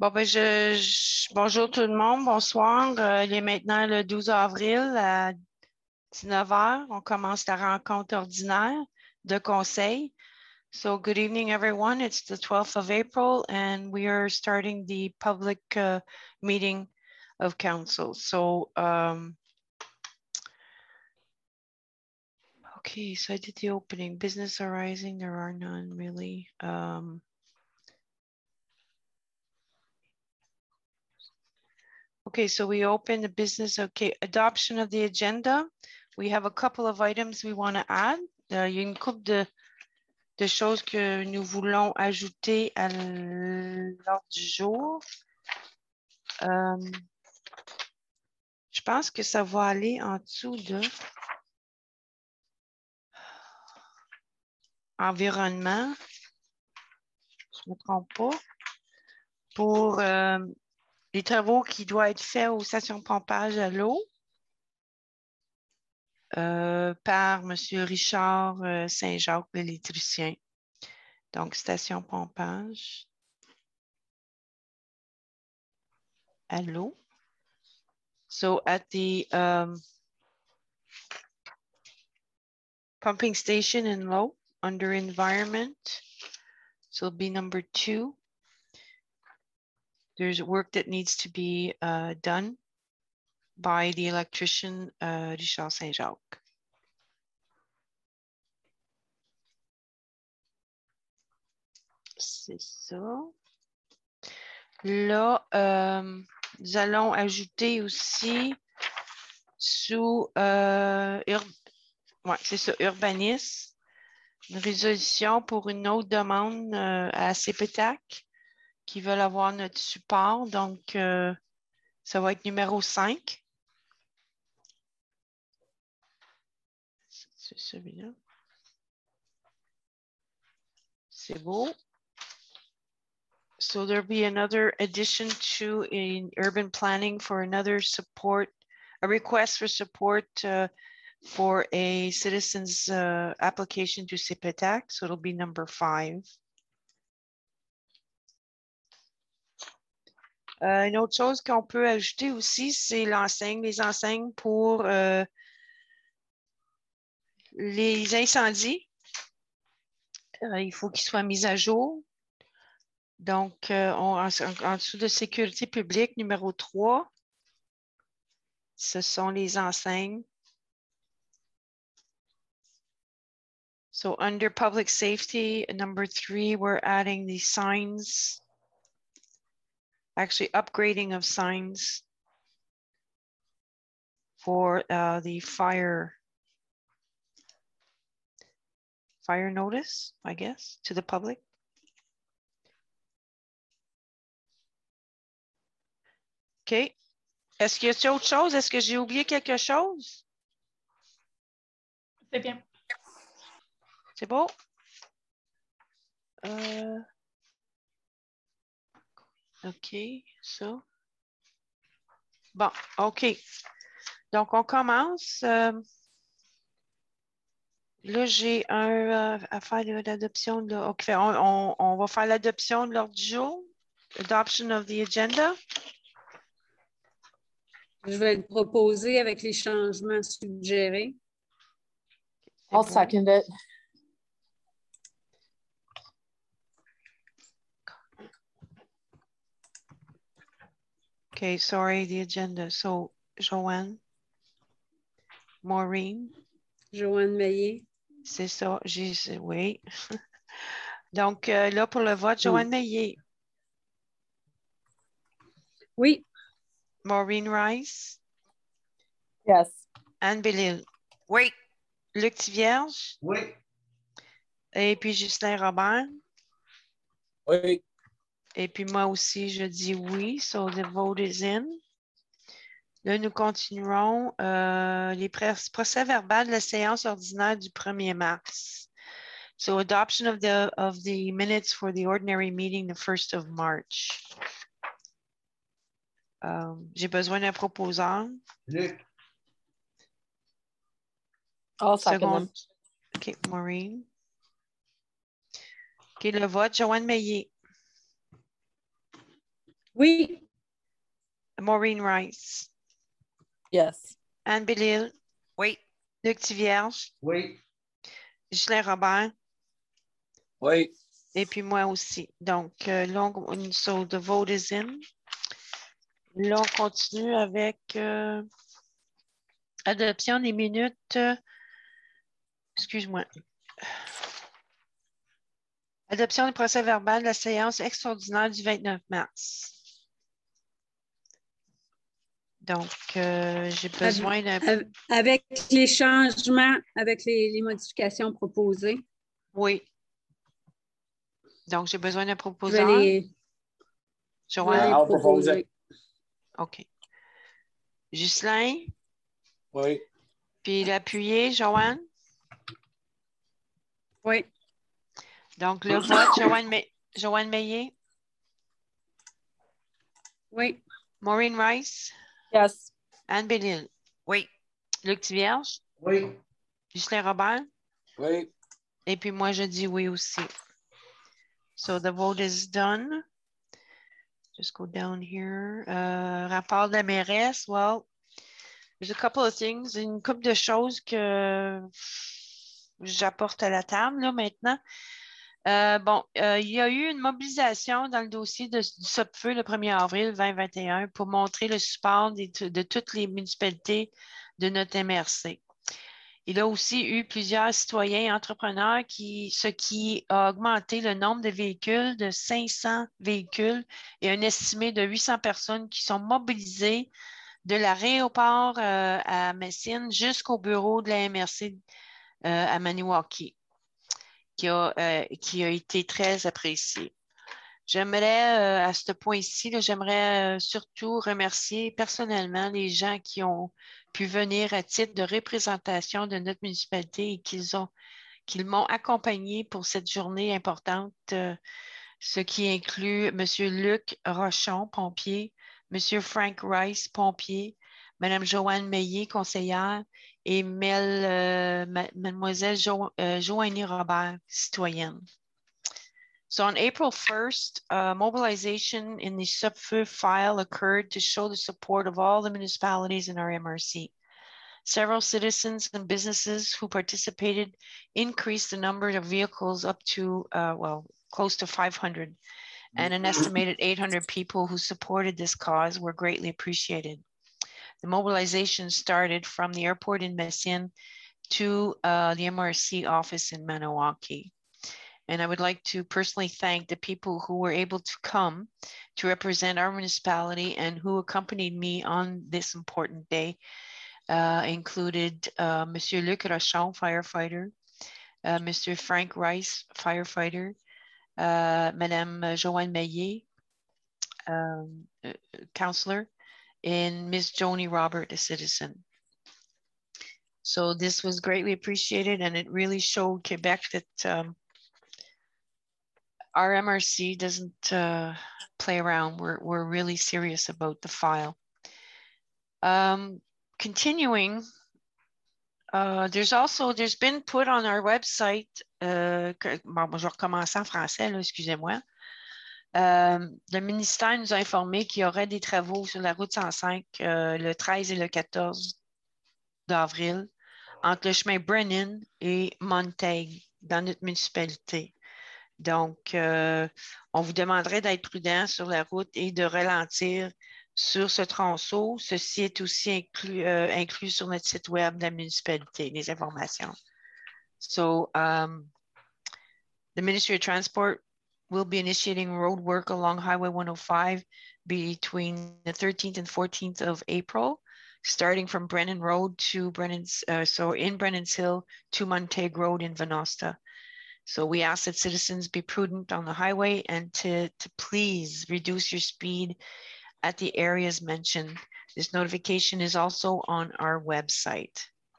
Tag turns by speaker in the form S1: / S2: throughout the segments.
S1: Bon, ben, bonjour tout le monde, bonsoir. Il est maintenant le 12 avril à 19 h. On commence la rencontre ordinaire de conseil. So, good evening, everyone. It's the 12th of April, and we are starting the public meeting of council. So, okay, so I did the opening. Business arising, there are none really. Okay, so we open the business. Okay, adoption of the agenda. We have a couple of items we want to add. Il y a une couple de choses que nous voulons ajouter à l'ordre du jour. Je pense que ça va aller en dessous de environnement. Je ne me trompe pas. Pour les travaux qui doivent être faits aux stations de pompage à l'eau. Par M. Richard Saint-Jacques, l'électricien. Donc, station pompage. À l'eau. So, at the pumping station in low, under environment, so it'll be number 2. There's work that needs to be done by the electrician, Richard Saint-Jacques. C'est ça. Là, nous allons ajouter aussi sous c'est ça, urbanisme, une résolution pour une autre demande à CPTAC qui veulent avoir notre support. Donc, ça va être numéro 5. C'est celui-là. C'est beau. So there'll be another addition to in urban planning for another support, a request for support for a citizen's application to CPTAC. So it'll be number 5. Une autre chose qu'on peut ajouter aussi, c'est l'enseigne, les enseignes pour les incendies. Il faut qu'ils soient mis à jour. Donc, en dessous de sécurité publique, numéro 3, ce sont les enseignes. So, under public safety, number 3, we're adding the signs, actually upgrading of signs for the fire notice, I guess, to the public. OK. Est-ce qu'il y a autre chose? Est-ce que j'ai oublié quelque chose?
S2: C'est bien.
S1: C'est beau? OK, ça. Bon, OK. Donc, on commence. Là, j'ai un à faire l'adoption. OK, on va faire l'adoption de l'ordre du jour. Adoption of the agenda.
S3: Je vais le proposer avec les changements suggérés.
S4: I'll second it.
S1: Okay, sorry, the agenda. So, Joanne, Maureen.
S3: Joanne Meillet.
S1: C'est ça, oui. Donc, là, pour le vote, Joanne Meillet.
S3: Oui.
S1: Maureen Rice.
S4: Yes.
S1: Anne Bellil. Oui. Luc Tivierge.
S5: Oui.
S1: Et puis Justin Robert.
S5: Oui.
S1: Et puis moi aussi, je dis oui. So the vote is in. Là, nous continuerons les procès verbal de la séance ordinaire du 1er mars. So adoption of the minutes for the ordinary meeting the 1st of March. J'ai besoin d'un proposeur.
S5: Luc.
S4: I'll second them.
S1: OK, Maureen. OK, le vote, Joanne Meillet.
S3: Oui.
S1: Maureen Rice.
S4: Yes.
S1: Anne Bellil.
S2: Oui.
S1: Luc Tivierge.
S5: Oui.
S1: Ghislain Robert.
S5: Oui.
S1: Et puis moi aussi. Donc, là, so the vote is in. Là, on continue avec adoption des minutes. Excuse-moi. Adoption du procès verbal de la séance extraordinaire du 29 mars. Donc, j'ai besoin d'un...
S3: Avec les changements, avec les modifications proposées.
S1: Oui. Donc, j'ai besoin d'un
S3: Je
S1: proposeur.
S3: vais les
S1: Joanne?
S3: proposer.
S1: OK. Ghislain?
S5: Oui.
S1: Puis l'appuyer, Joanne?
S3: Oui.
S1: Donc, le vote, Joanne Meillet?
S3: Oui.
S1: Maureen Rice?
S4: Yes.
S1: Anne Bellil?
S2: Oui.
S1: Luc Tivierge?
S5: Oui.
S1: Ghislain Robert?
S5: Oui.
S1: Et puis moi, je dis oui aussi. So the vote is done. Just go down here. Rapport de la mairesse. Well, there's a couple of things. Une couple de choses que j'apporte à la table là, maintenant. Il y a eu une mobilisation dans le dossier du SOPFEU le 1er avril 2021 pour montrer le support de toutes les municipalités de notre MRC. Il y a aussi eu plusieurs citoyens et entrepreneurs ce qui a augmenté le nombre de véhicules de 500 véhicules et un estimé de 800 personnes qui sont mobilisées de l'aéroport à Messine jusqu'au bureau de la MRC à Maniwaki, qui a été très apprécié. J'aimerais, à ce point-ci, j'aimerais surtout remercier personnellement les gens qui ont pu venir à titre de représentation de notre municipalité et qu'ils m'ont accompagné pour cette journée importante, ce qui inclut M. Luc Rochon, pompier, M. Frank Rice, pompier, Mme Joanne Meillet, conseillère, et Mademoiselle Joanie Robert, citoyenne. So on April 1st, mobilization in the SUPFU file occurred to show the support of all the municipalities in our MRC. Several citizens and businesses who participated increased the number of vehicles up to, close to 500, and an estimated 800 people who supported this cause were greatly appreciated. The mobilization started from the airport in Messine to the MRC office in Maniwaki. And I would like to personally thank the people who were able to come to represent our municipality and who accompanied me on this important day, included Monsieur Luc Rochon, firefighter, Mr. Frank Rice, firefighter, Madame Joanne Meillet, counselor, and Ms. Joni Robert, a citizen. So this was greatly appreciated, and it really showed Quebec that our MRC doesn't play around. We're really serious about the file. Continuing, there's been put on our website, je vais recommencer en français, excusez-moi. Le ministère nous a informé qu'il y aurait des travaux sur la route 105 le 13 et le 14 d'avril entre le chemin Brennan et Montague dans notre municipalité. Donc, on vous demanderait d'être prudent sur la route et de ralentir sur ce tronçon. Ceci est aussi inclus sur notre site web de la municipalité, les informations. So, the Ministry of Transport will be initiating road work along Highway 105 between the 13th and 14th of April, starting from Brennan Road to in Brennan's Hill to Montague Road in Venosta. So we ask that citizens be prudent on the highway and to please reduce your speed at the areas mentioned. This notification is also on our website.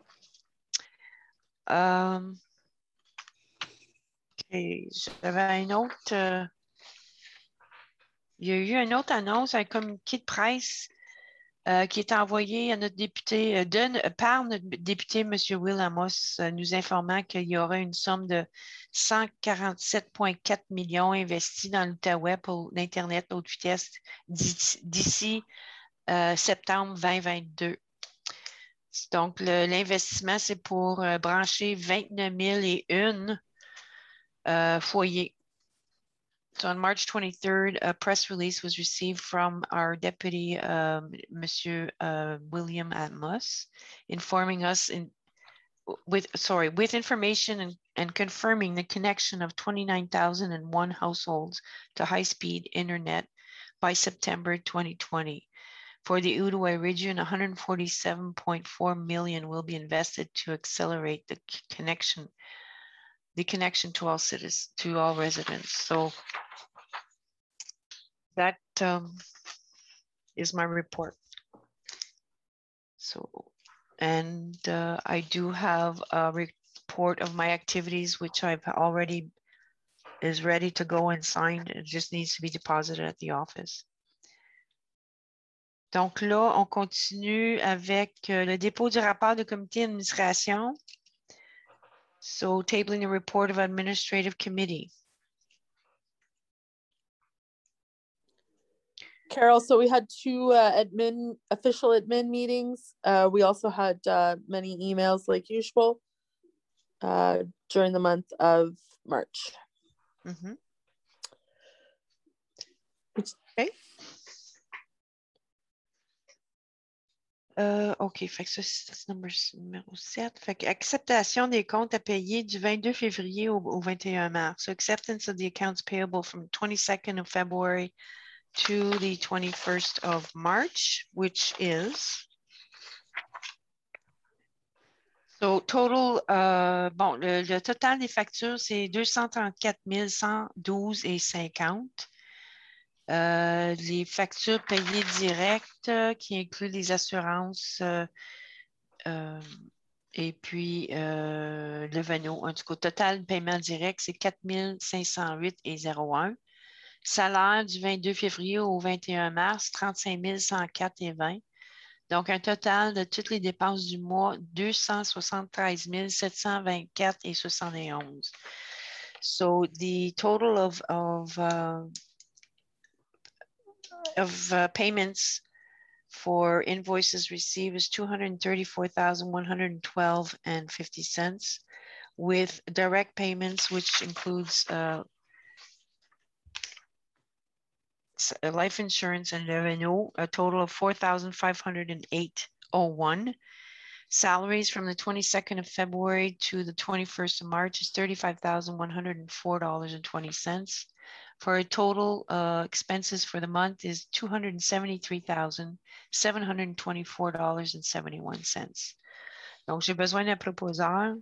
S1: Okay, j'avais une autre. Il y a eu une autre annonce, un communiqué de presse qui est envoyé à notre député, par notre député, M. Will Amos, nous informant qu'il y aura une somme de 147,4 millions investis dans l'Outaouais pour l'Internet haute vitesse d'ici septembre 2022. Donc, l'investissement, c'est pour brancher 29 001 foyers. So on March 23rd, a press release was received from our deputy, Monsieur William Amos, informing us with information and confirming the connection of 29,001 households to high-speed internet by September 2020. For the Outaouais region, 147.4 million will be invested to accelerate the connection to all citizens, to all residents. So that is my report. So, and I do have a report of my activities, which I've already is ready to go and signed. It just needs to be deposited at the office. Donc là, on continue avec le dépôt du rapport de comité d'administration. So tabling the report of administrative committee.
S4: Carol, so we had two official admin meetings. We also had many emails like usual during the month of March.
S1: Mm-hmm. Okay. OK, fait que ça, c'est numéro 7. Fait que acceptation des comptes à payer du 22 février au 21 mars. So acceptance of the accounts payable from 22nd of February to the 21st of March, which is... So total, bon, le total des factures, c'est 234 112,50. Les factures payées directes qui incluent les assurances et puis le VANO. En tout cas, total paiement direct, c'est 4 508,01. Salaire du 22 février au 21 mars, 35 104,20. Donc, un total de toutes les dépenses du mois, 273 724,71. So, the total of payments for invoices received is $234,112.50, with direct payments, which includes life insurance and revenue, a total of $4,508.01. Salaries from the 22nd of February to the 21st of March is $35,104.20. For a total expenses for the month is $273,724.71. Donc, j'ai besoin d'un proposeur.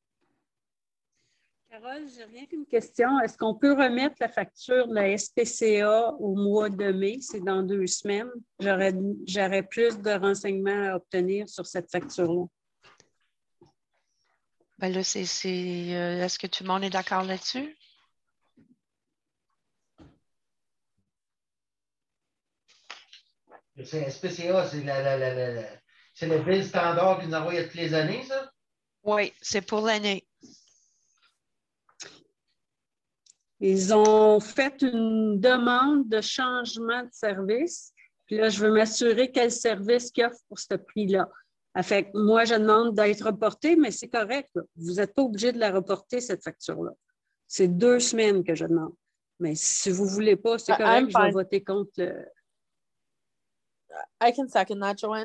S3: Carole, j'ai rien qu'une question. Est-ce qu'on peut remettre la facture de la SPCA au mois de mai? C'est dans 2 semaines. J'aurais plus de renseignements à obtenir sur cette facture-là.
S1: Ben là, est-ce que tout le monde est d'accord là-dessus?
S2: C'est SPCA, c'est le bill standard qu'ils nous envoient toutes les années, ça?
S1: Oui, c'est pour l'année.
S3: Ils ont fait une demande de changement de service. Puis là, je veux m'assurer quel service qu'ils offrent pour ce prix-là. Fait que moi, je demande d'être reporté, mais c'est correct. Là. Vous n'êtes pas obligé de la reporter, cette facture-là. C'est 2 semaines que je demande. Mais si vous ne voulez pas, c'est correct, je vais voter contre le...
S4: I can second that, Joanne.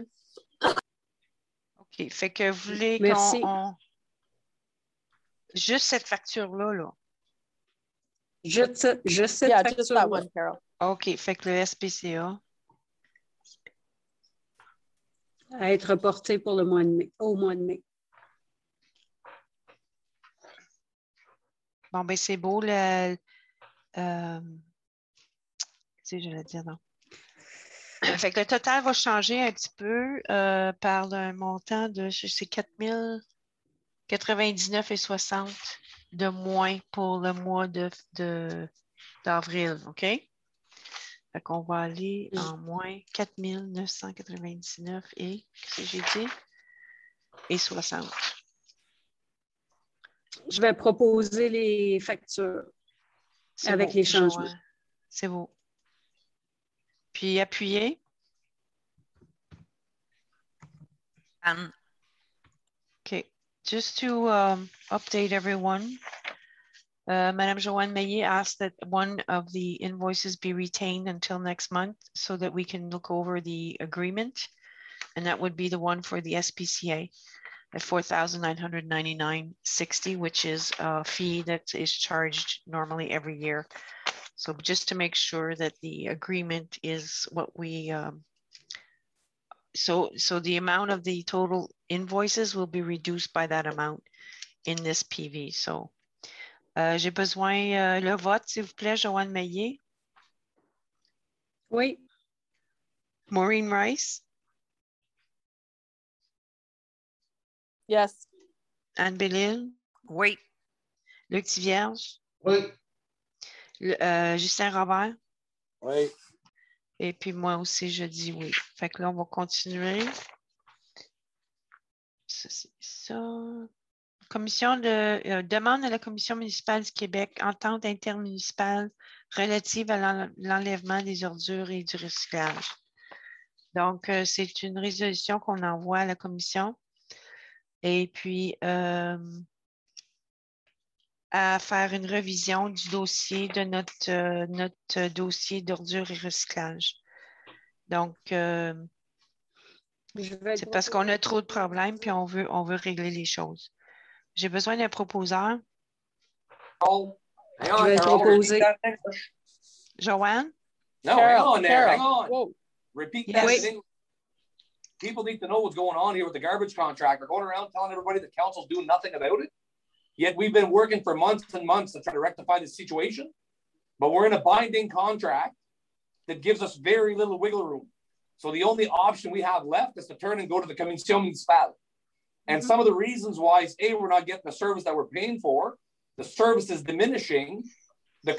S1: OK. Fait que vous voulez
S3: Merci.
S1: Juste cette facture-là, là.
S3: Juste cette facture-là.
S4: Just that one, Carol.
S1: OK. Fait que le SPCA.
S3: À être reporté pour le mois de mai, au mois de mai.
S1: Bon, ben c'est beau. Si je vais dire non. Fait que le total va changer un petit peu par un montant de, c'est 4 099,60 de moins pour le mois d'avril, OK? Fait Fait qu'on va aller en moins 4 999 et, qu'est-ce que j'ai dit? Et 60.
S3: Je vais proposer les factures
S1: C'est
S3: avec
S1: beau,
S3: les changements.
S1: Joanne. C'est beau. Puis appuyez.
S6: Anne.
S1: Okay. Just to update everyone, Madame Joanne Maillet asked that one of the invoices be retained until next month so that we can look over the agreement. And that would be the one for the SPCA at $4,999.60, which is a fee that is charged normally every year. So just to make sure that the agreement is what we, so the amount of the total invoices will be reduced by that amount in this PV. So j'ai besoin le vote, s'il vous plaît, Joanne Maillet.
S3: Oui.
S1: Maureen Rice.
S4: Yes.
S1: Anne Bellil.
S6: Oui.
S1: Luc Tivierge.
S2: Oui.
S1: Justin Robert.
S5: Oui.
S1: Et puis moi aussi, je dis oui. Fait que là, on va continuer. Ça, c'est ça. Commission de demande à la Commission municipale du Québec, entente intermunicipale relative à l'enlèvement des ordures et du recyclage. Donc, c'est une résolution qu'on envoie à la Commission. Et puis, à faire une révision du dossier de notre dossier d'ordures et recyclage. Donc, c'est parce qu'on a trop de problèmes puis on veut régler les choses. J'ai besoin d'un proposeur.
S5: Carol, hang on,
S3: Je vais
S5: Carol,
S3: proposer.
S5: repeat that in English.
S1: Joanne?
S5: No,
S4: Carol,
S5: hang on there, hang
S4: Carol.
S5: on.
S4: Whoa.
S5: Repeat
S1: Yes.
S5: that in English. People need to know what's going on here with the garbage contractor. Going around telling everybody the council's doing nothing about it. Yet we've been working for months and months to try to rectify the situation. But we're in a binding contract that gives us very little wiggle room. So the only option we have left is to turn and go to the Commission Municipale. And some of the reasons why is A, we're not getting the service that we're paying for. The service is diminishing. The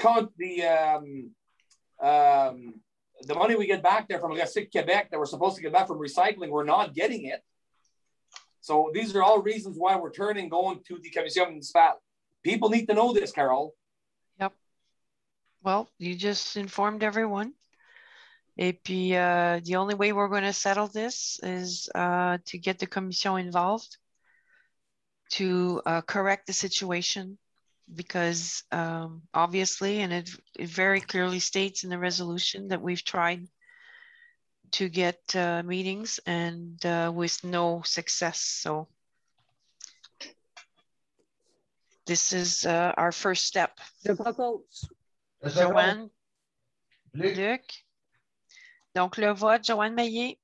S5: money we get back there from Recyc Quebec that we're supposed to get back from recycling, we're not getting it. So these are all reasons why we're going to the Commission Municipale. People need to know this, Carol.
S1: Yep. Well, you just informed everyone. Et puis, the only way we're going to settle this is to get the Commission involved to correct the situation because obviously, and it very clearly states in the resolution that we've tried to get meetings and with no success. So this is our first step.
S3: Je propose.
S1: Joanne,
S2: Luc.
S1: Luc. Donc, le vote, Joanne Maillet,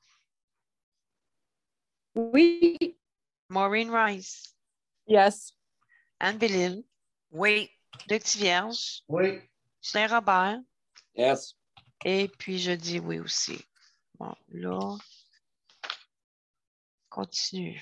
S3: Oui.
S1: Maureen Rice,
S4: Yes.
S1: Anne Bellil,
S6: Oui.
S1: Luc Tivierge,
S2: Oui.
S1: Justin Robert,
S5: Yes.
S1: et puis je dis oui aussi. Bon, là, continue.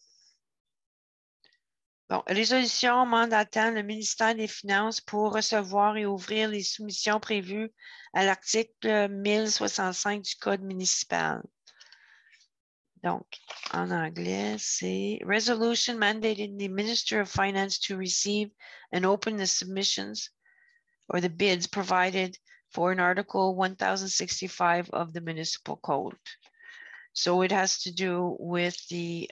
S1: Bon, résolution mandatant le ministère des Finances pour recevoir et ouvrir les soumissions prévues à l'article 1065 du Code municipal. Donc, en anglais, c'est Resolution mandating the Minister of Finance to receive and open the submissions or the bids provided for in Article 1065 of the Municipal Code. So it has to do with the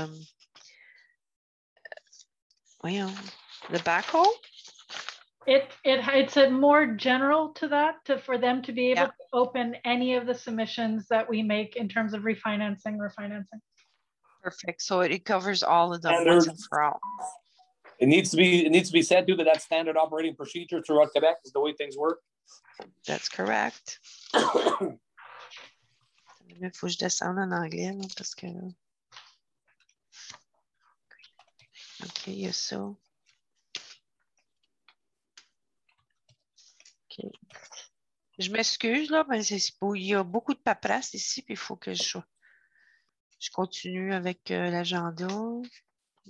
S1: backhoe?
S7: It's a more general to that, for them to be able
S1: Yeah.
S7: to open any of the submissions that we make in terms of refinancing.
S1: Perfect. So it covers all of them
S5: And
S1: once
S5: there's-
S1: and for all.
S5: It needs to be said too that that's standard operating procedure throughout Quebec is the way things work.
S1: That's correct. Il faut que je descende en anglais là, parce que. OK, il y a ça. OK. Je m'excuse, là, mais il y a beaucoup de paperasse ici, puis il faut que je continue avec l'agenda.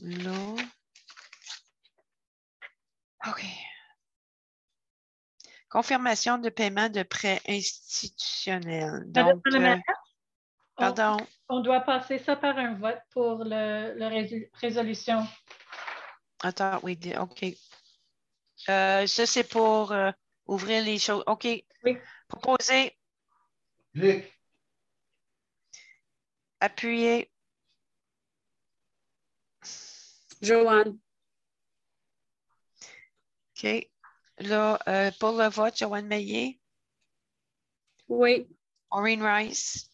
S1: Là. OK. Confirmation de paiement de prêt institutionnel.
S7: Madame
S1: Donc,
S7: la maire,
S1: pardon.
S7: on doit passer ça par un vote pour résolution.
S1: Attends, oui, OK. Ça, c'est pour ouvrir les choses. OK.
S7: Oui.
S1: Proposer,
S2: Luc,
S1: appuyer,
S3: Joanne.
S1: OK. Là, pour le vote, Joanne Meillet,
S3: Oui.
S1: Maureen Rice.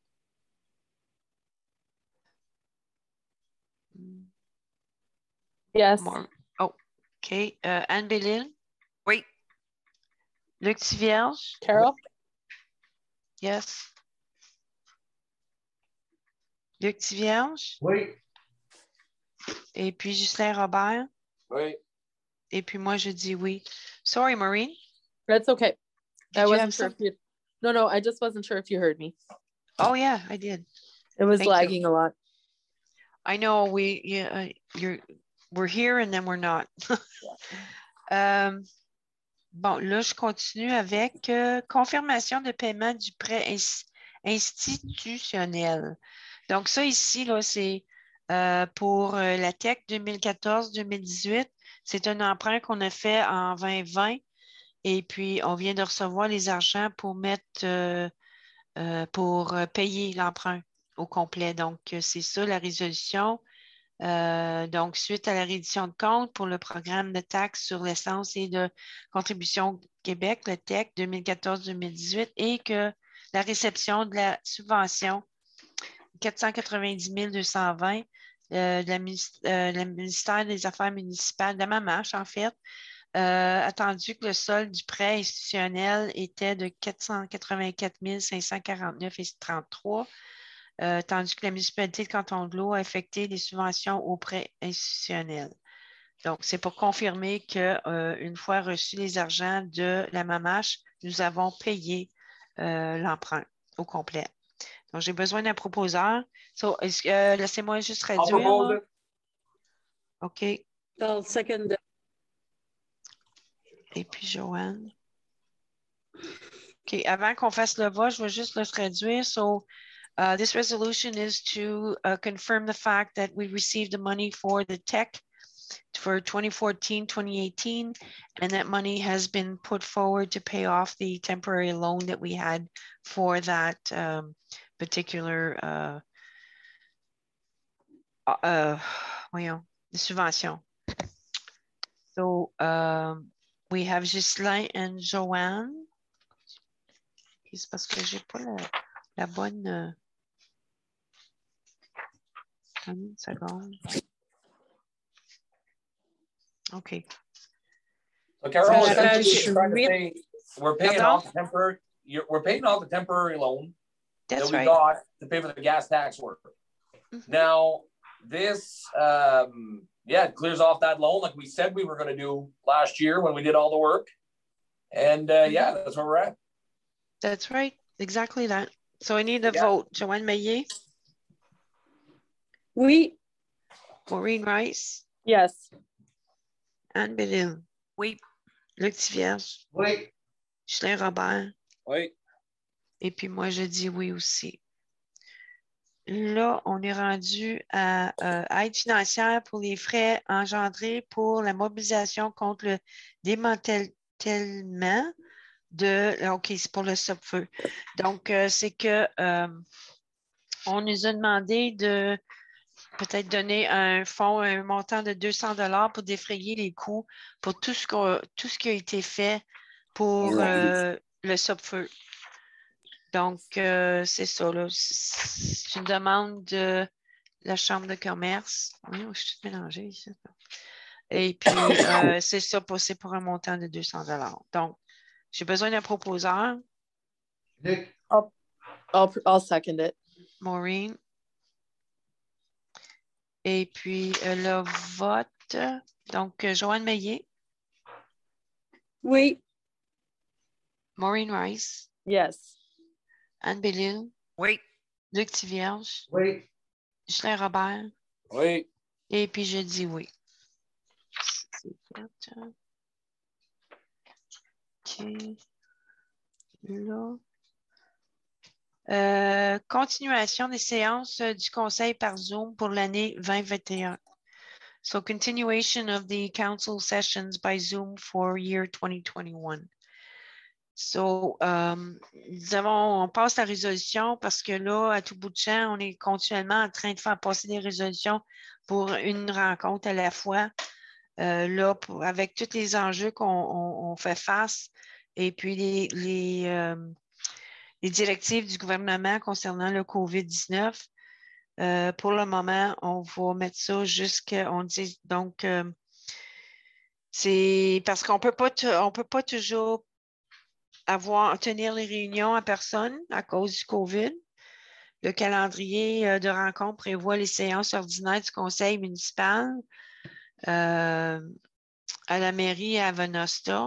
S4: Yes.
S1: Oh, OK. Anne Bellil,
S6: Oui.
S1: Luc Tivierge,
S4: Carol?
S1: yes. Luc Tivierge,
S2: oui.
S1: et puis Ghislain Robert,
S5: Oui.
S1: et puis moi, je dis oui. Sorry, Maureen.
S4: That's okay.
S1: Did
S4: I
S1: you
S4: wasn't
S1: have
S4: sure if
S1: something?
S4: you. No, I just wasn't sure if you heard me.
S1: Oh, yeah, I did.
S4: It was
S1: Thank you.
S4: lagging a lot.
S1: I know we're here and then we're not. Bon, là, je continue avec confirmation de paiement du prêt institutionnel. Donc, ça ici, là, c'est pour la TEC 2014-2018. C'est un emprunt qu'on a fait en 2020 et puis on vient de recevoir les argents pour mettre pour payer l'emprunt au complet. Donc, c'est ça la résolution. Donc, suite à la reddition de compte pour le programme de taxes sur l'essence et de contribution Québec, le TEC 2014-2018, et que la réception de la subvention 490 220 le ministère des Affaires municipales, de la MAMACH, en fait, attendu que le solde du prêt institutionnel était de 484 549,33 tandis que la municipalité de Canton de l'Eau a affecté les subventions aux prêts institutionnels. Donc, c'est pour confirmer qu'une fois reçus les argents de la MAMACH, nous avons payé l'emprunt au complet. Donc, j'ai besoin d'un proposeur. So, laissez-moi juste
S5: I'll
S1: réduire.
S5: propose
S1: Là.
S5: it.
S1: OK.
S3: I'll second it.
S1: Et puis, Joanne. OK. Avant qu'on fasse le vote, je vais juste le réduire. So, this resolution is to confirm the fact that we received the money for the tech for 2014-2018, and that money has been put forward to pay off the temporary loan that we had for that particular subvention. So we have Ghislain and Joanne. C'est parce que j'ai pas la bonne... Une seconde. OK.
S5: So Carol,
S3: Ça
S5: essentially,
S3: page
S5: you're trying to
S3: 8.
S5: say we're paying
S1: Pardon?
S5: off the temporary. We're paying off the temporary loan
S1: That's
S5: that we
S1: right.
S5: got to pay for the gas tax work.
S1: Mhm.
S5: Now, this, it clears off that loan like we said we were going to do last year when we did all the work. And that's where we're at.
S1: That's right. Exactly that. So I need a
S5: Yeah.
S1: vote. Joanne Meillet,
S3: Oui.
S1: Maureen Rice,
S4: Yes.
S1: Anne Bellil,
S6: Oui.
S1: Luc Tivierge,
S2: Oui.
S1: Ghislain Robert,
S5: Oui.
S1: et puis moi, je dis oui aussi. Là, on est rendu à aide financière pour les frais engendrés pour la mobilisation contre le démantèlement de... OK, c'est pour le stop-feu. Donc, c'est que on nous a demandé de peut-être donner un fonds, un montant de 200 $ pour défrayer les coûts pour tout ce qui a été fait pour le stop-feu. Donc, c'est ça, là. C'est une demande de la Chambre de commerce. Oui, je suis toute mélangée ici. Et puis, c'est ça, c'est pour un montant de 200 $. Donc, j'ai besoin d'un proposeur.
S2: Luc,
S4: I'll second it.
S1: Maureen. Et puis, le vote. Donc, Joanne Meillet,
S3: Oui.
S1: Maureen Rice,
S4: Yes.
S1: Anne Bellil,
S6: Oui.
S1: Luc Tivierge,
S2: oui.
S1: Ghislain Robert.
S5: Oui.
S1: Et puis, je dis oui. C'est fait. OK. Là. Continuation des séances du Conseil par Zoom pour l'année 2021. So, continuation of the council sessions by Zoom for year 2021. So, on passe la résolution parce que là, à tout bout de champ, on est continuellement en train de faire passer des résolutions pour une rencontre à la fois. Là, avec tous les enjeux qu'on fait face et puis les directives du gouvernement concernant le COVID-19, pour le moment, on va mettre ça on dit donc c'est parce qu'on peut pas toujours tenir les réunions à personne à cause du COVID. Le calendrier de rencontre prévoit les séances ordinaires du conseil municipal à la mairie à Venosta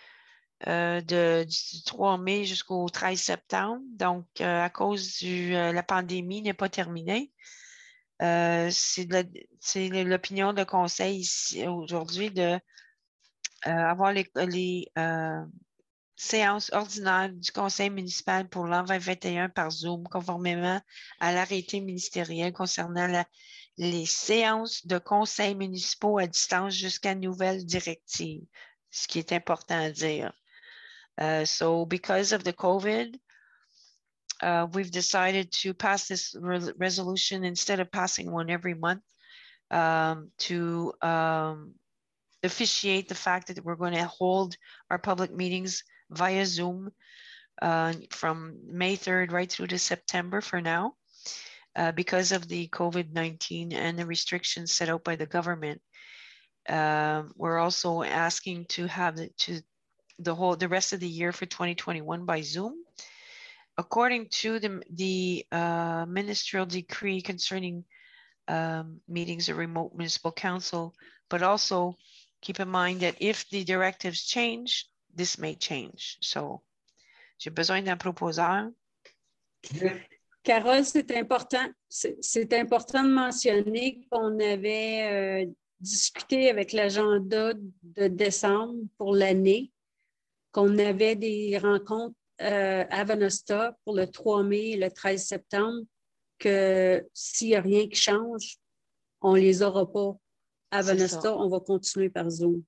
S1: du 3 mai jusqu'au 13 septembre. Donc, à cause de la pandémie n'est pas terminée. C'est l'opinion de conseil ici aujourd'hui de avoir les séances ordinaires du conseil municipal pour l'an 2021 par Zoom, conformément à l'arrêté ministériel concernant les séances de conseils municipaux à distance jusqu'à nouvelle directive, ce qui est important à dire. So, because of the COVID, we've decided to pass this resolution instead of passing one every month to officiate the fact that we're going to hold our public meetings via Zoom from May 3rd right through to September for now because of the COVID-19 and the restrictions set out by the government. We're also asking to have the rest of the year for 2021 by Zoom. According to the ministerial decree concerning meetings of remote municipal council, but also keep in mind that if the directives change, this may change. So, j'ai besoin d'un proposeur.
S3: Carole, c'est important de mentionner qu'on avait discuté avec l'agenda de décembre pour l'année, qu'on avait des rencontres à Venosta pour le 3 mai et le 13 septembre, que s'il n'y a rien qui change, on ne les aura pas à Venosta, on va continuer par Zoom.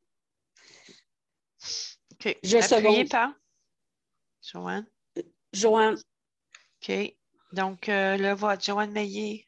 S1: OK.
S3: Je
S1: Appuyé
S3: seconde.
S1: par Joanne.
S3: Joanne.
S1: OK. Donc, le vote, Joanne Meillet.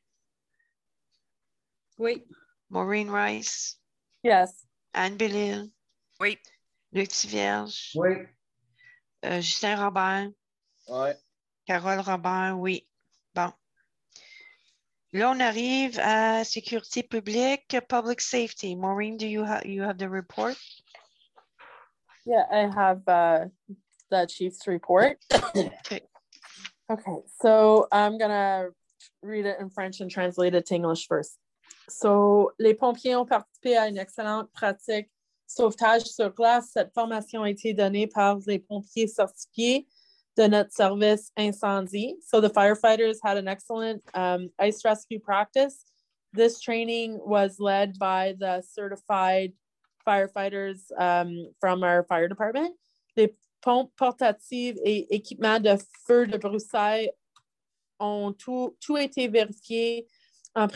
S3: Oui.
S1: Maureen Rice.
S4: Yes.
S1: Anne Bellil.
S6: Oui.
S1: Luc Tivierge.
S2: Oui.
S1: Justin Robert.
S5: Oui.
S1: Carole Robert, oui. Bon. Là, on arrive à sécurité publique, public safety. Maureen, do you have the report?
S4: Yeah, I have the chief's report.
S1: Okay.
S4: Okay, so I'm gonna read it in French and translate it to English first. So, les pompiers ont participé à une excellente pratique sauvetage sur glace. Cette formation a été donnée par les pompiers certifiés de notre service incendie. So the firefighters had an excellent ice rescue practice. This training was led by the certified firefighters from our fire department. Les pompes portatives et équipements de feu de broussailles ont tout été vérifiés en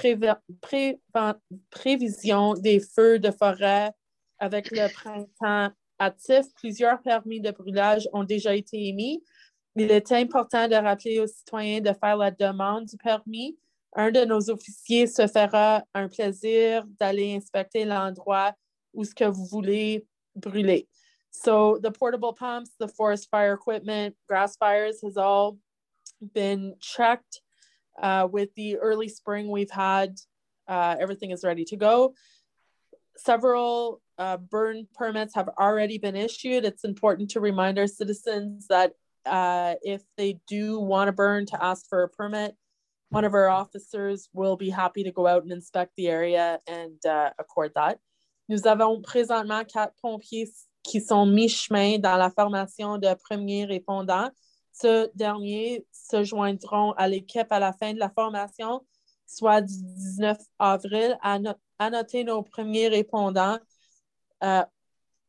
S4: prévision des feux de forêt avec le printemps actif. Plusieurs permis de brûlage ont déjà été émis. Il est important de rappeler aux citoyens de faire la demande du permis. Un de nos officiers se fera un plaisir d'aller inspecter l'endroit où ce que vous voulez brûler. So the portable pumps, the forest fire equipment, grass fires has all been checked. With the early spring we've had, everything is ready to go. Several burn permits have already been issued. It's important to remind our citizens that if they do want to burn, to ask for a permit. One of our officers will be happy to go out and inspect the area and accord that. Nous avons présentement 4 pompiers qui sont mi-chemin dans la formation de premiers répondants. Ceux derniers se joindront à l'équipe à la fin de la formation, soit du 19 avril, à noter nos premiers répondants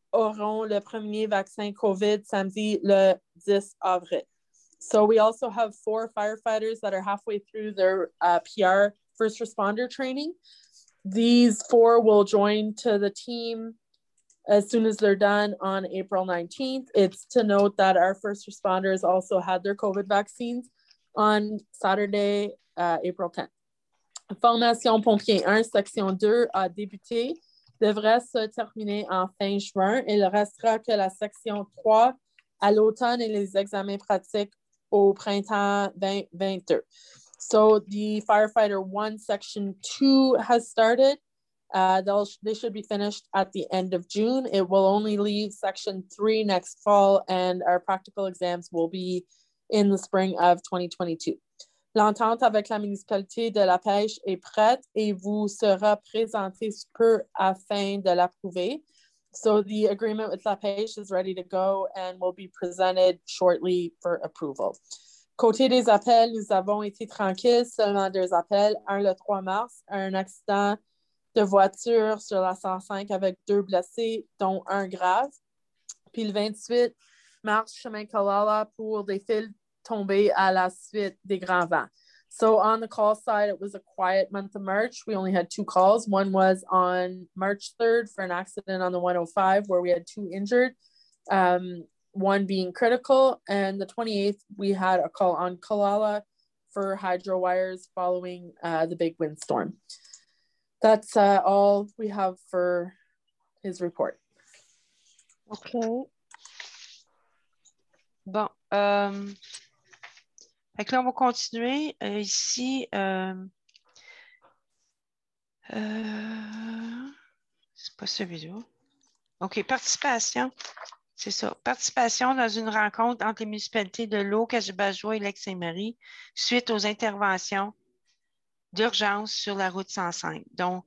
S4: auront le premier vaccin COVID samedi le 10 avril. So we also have 4 firefighters that are halfway through their PR first responder training. These 4 will join to the team as soon as they're done on April 19th. It's to note that our first responders also had their COVID vaccines on Saturday, April 10th. Formation Pompier 1, section 2 a débuté, devrait se terminer en fin juin. Il restera que la section 3 à l'automne et les examens pratiques au printemps 2022. So the firefighter 1 section 2 has started. They should be finished at the end of June. It will only leave section 3 next fall, and our practical exams will be in the spring of 2022. L'entente avec la municipalité de La Pêche est prête et vous sera présentée sous peu afin de l'approuver. So the agreement with La Pêche is ready to go and will be presented shortly for approval. Côté des appels, nous avons été tranquilles, seulement 2 appels. Un le 3 mars, un accident de voiture sur la 105 avec 2 blessés, dont un grave. Puis le 28 mars, chemin Kalala pour des fils tombés à la suite des grands vents. So on the call side, it was a quiet month of March. We only had 2 calls. One was on March 3rd for an accident on the 105 where we had 2 injured, one being critical. And the 28th, we had a call on Kalala for hydro wires following the big windstorm. That's all we have for his report.
S1: OK. Bon. Fait que là, on va continuer. Ici, c'est pas celui-là. OK, participation. C'est ça. Participation dans une rencontre entre les municipalités de l'eau, Kajibajoa et Lac-Saint-Marie suite aux interventions d'urgence sur la route 105. Donc,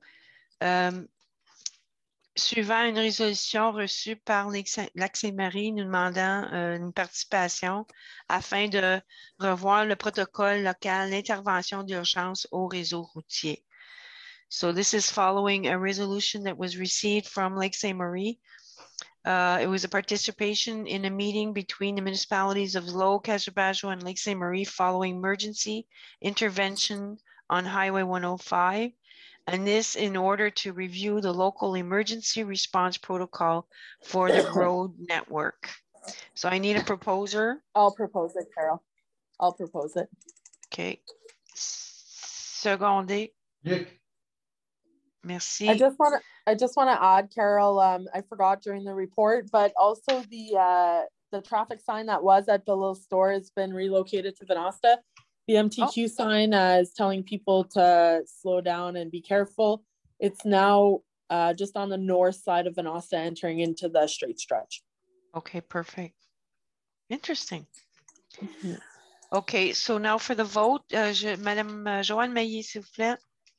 S1: suivant une résolution reçue par Lac-Saint-Marie nous demandant une participation afin de revoir le protocole local d'intervention d'urgence au réseau routier. So this is following a resolution that was received from Lake St. Marie. It was a participation in a meeting between the municipalities of Low, Kajibajoa, and Lake St. Marie following emergency intervention on Highway 105. And this in order to review the local emergency response protocol for the road network. So I need a proposer.
S4: I'll propose it, Carol. I'll propose it.
S1: Okay. Secondé.
S2: Luc.
S1: Merci.
S4: I just want to add, Carol, I forgot during the report, but also the traffic sign that was at the little store has been relocated to Venasta. The MTQ sign is telling people to slow down and be careful. It's now just on the north side of Venasta entering into the straight stretch.
S1: Okay, perfect. Interesting.
S4: Mm-hmm.
S1: Okay, so now for the vote, Madame Joanne Maillet, s'il vous plaît.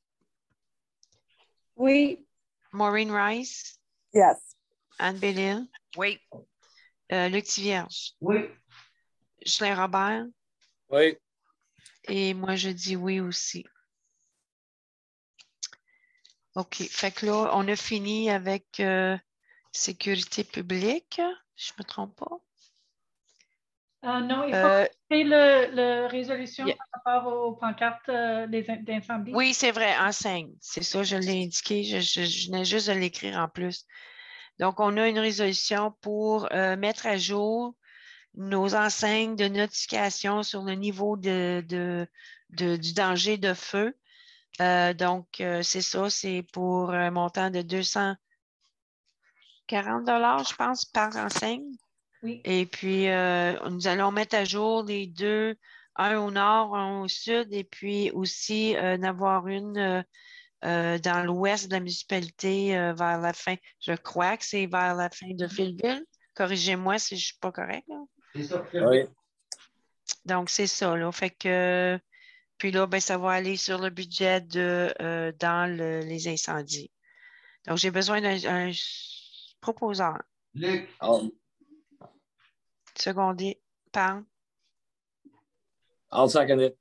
S3: Oui.
S1: Maureen Rice.
S4: Yes.
S1: Anne Bellil.
S6: Oui.
S1: Luc Tivierge.
S2: Oui.
S1: Ghislain Robert.
S5: Oui.
S1: Et moi, je dis oui aussi. OK. Fait que là, on a fini avec sécurité publique. Je ne me trompe pas.
S7: Non, il faut faire la résolution par rapport aux pancartes d'incendie.
S1: Oui, c'est vrai, enseigne. C'est ça, je l'ai indiqué. Je venais juste de l'écrire en plus. Donc, on a une résolution pour mettre à jour nos enseignes de notification sur le niveau du danger de feu. Donc, c'est ça, c'est pour un montant de 240 $, je pense, par enseigne.
S7: Oui.
S1: Et puis, nous allons mettre à jour les 2, un au nord, un au sud, et puis aussi d'avoir une dans l'ouest de la municipalité vers la fin. Je crois que c'est vers la fin de Philville. Corrigez-moi si je ne suis pas correcte.
S2: C'est ça.
S5: Oui.
S1: Donc, c'est ça. Là. Fait que, puis là, ben, ça va aller sur le budget dans les incendies. Donc, j'ai besoin d'un proposeur.
S2: Luc.
S1: Secondé par.
S5: I'll second it.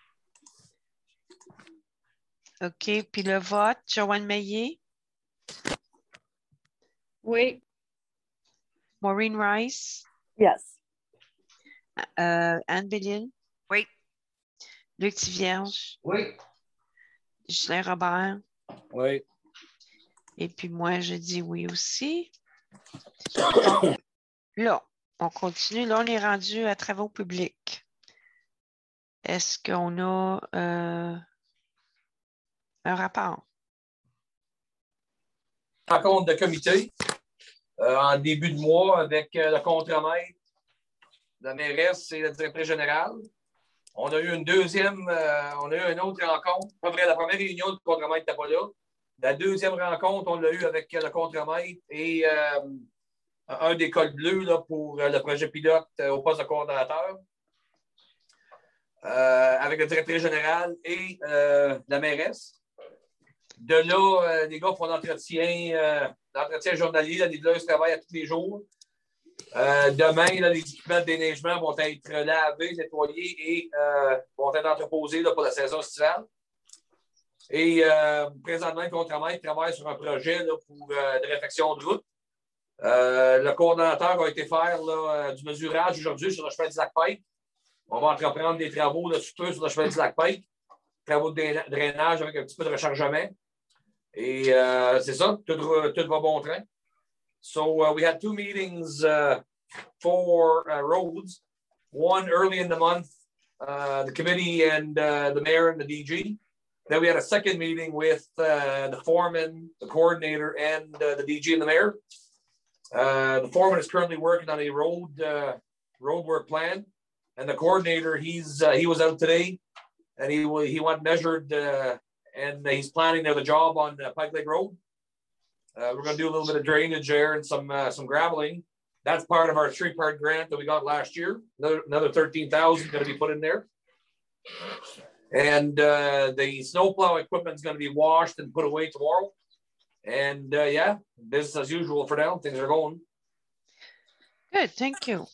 S1: OK. Puis le vote, Joanne Maillet.
S3: Oui.
S1: Maureen Rice,
S4: Yes.
S1: Anne Bellil,
S6: Oui.
S1: Luc Tivierge,
S2: Oui.
S1: Ghislain Robert,
S5: Oui.
S1: et puis moi, je dis oui aussi. Donc, là, on continue. Là, on est rendu à travaux publics. Est-ce qu'on a un rapport?
S5: Rencontre de comité en début de mois avec le contremaître, la mairesse et le directeur général. On a eu une deuxième, on a eu une autre rencontre. Pas vrai, la première réunion, le contremaître n'était pas là. La deuxième rencontre, on l'a eu avec le contremaître et un des cols bleus là, pour le projet pilote au poste de coordonnateur. Avec le directeur général et la mairesse. De là, les gars font l'entretien journalier. Là, les gars travaillent à tous les jours. Demain, là, les équipements de déneigement vont être lavés, nettoyés et vont être entreposés là, pour la saison estivale. Et présentement, le contremaître travaille sur un projet là, pour de réfection de route. Le coordonnateur a été faire là, du mesurage aujourd'hui sur le chemin du Lac-Pike. On va entreprendre des travaux là, sur le chemin du Lac-Pike. Travaux de drainage avec un petit peu de rechargement. Et c'est ça, tout va bon train. So we had 2 meetings for roads. One early in the month, the committee and the mayor and the DG. Then we had a second meeting with the foreman, the coordinator, and the DG and the mayor. The foreman is currently working on a road work plan, and the coordinator he was out today, and he went measured, and he's planning the job on Pike Lake Road. We're going to do a little bit of drainage there and some graveling. That's part of our 3-part grant that we got last year. Another $13,000 going to be put in there. And the snowplow equipment is going to be washed and put away tomorrow. And yeah, business as usual for now. Things are going.
S1: Good, thank you.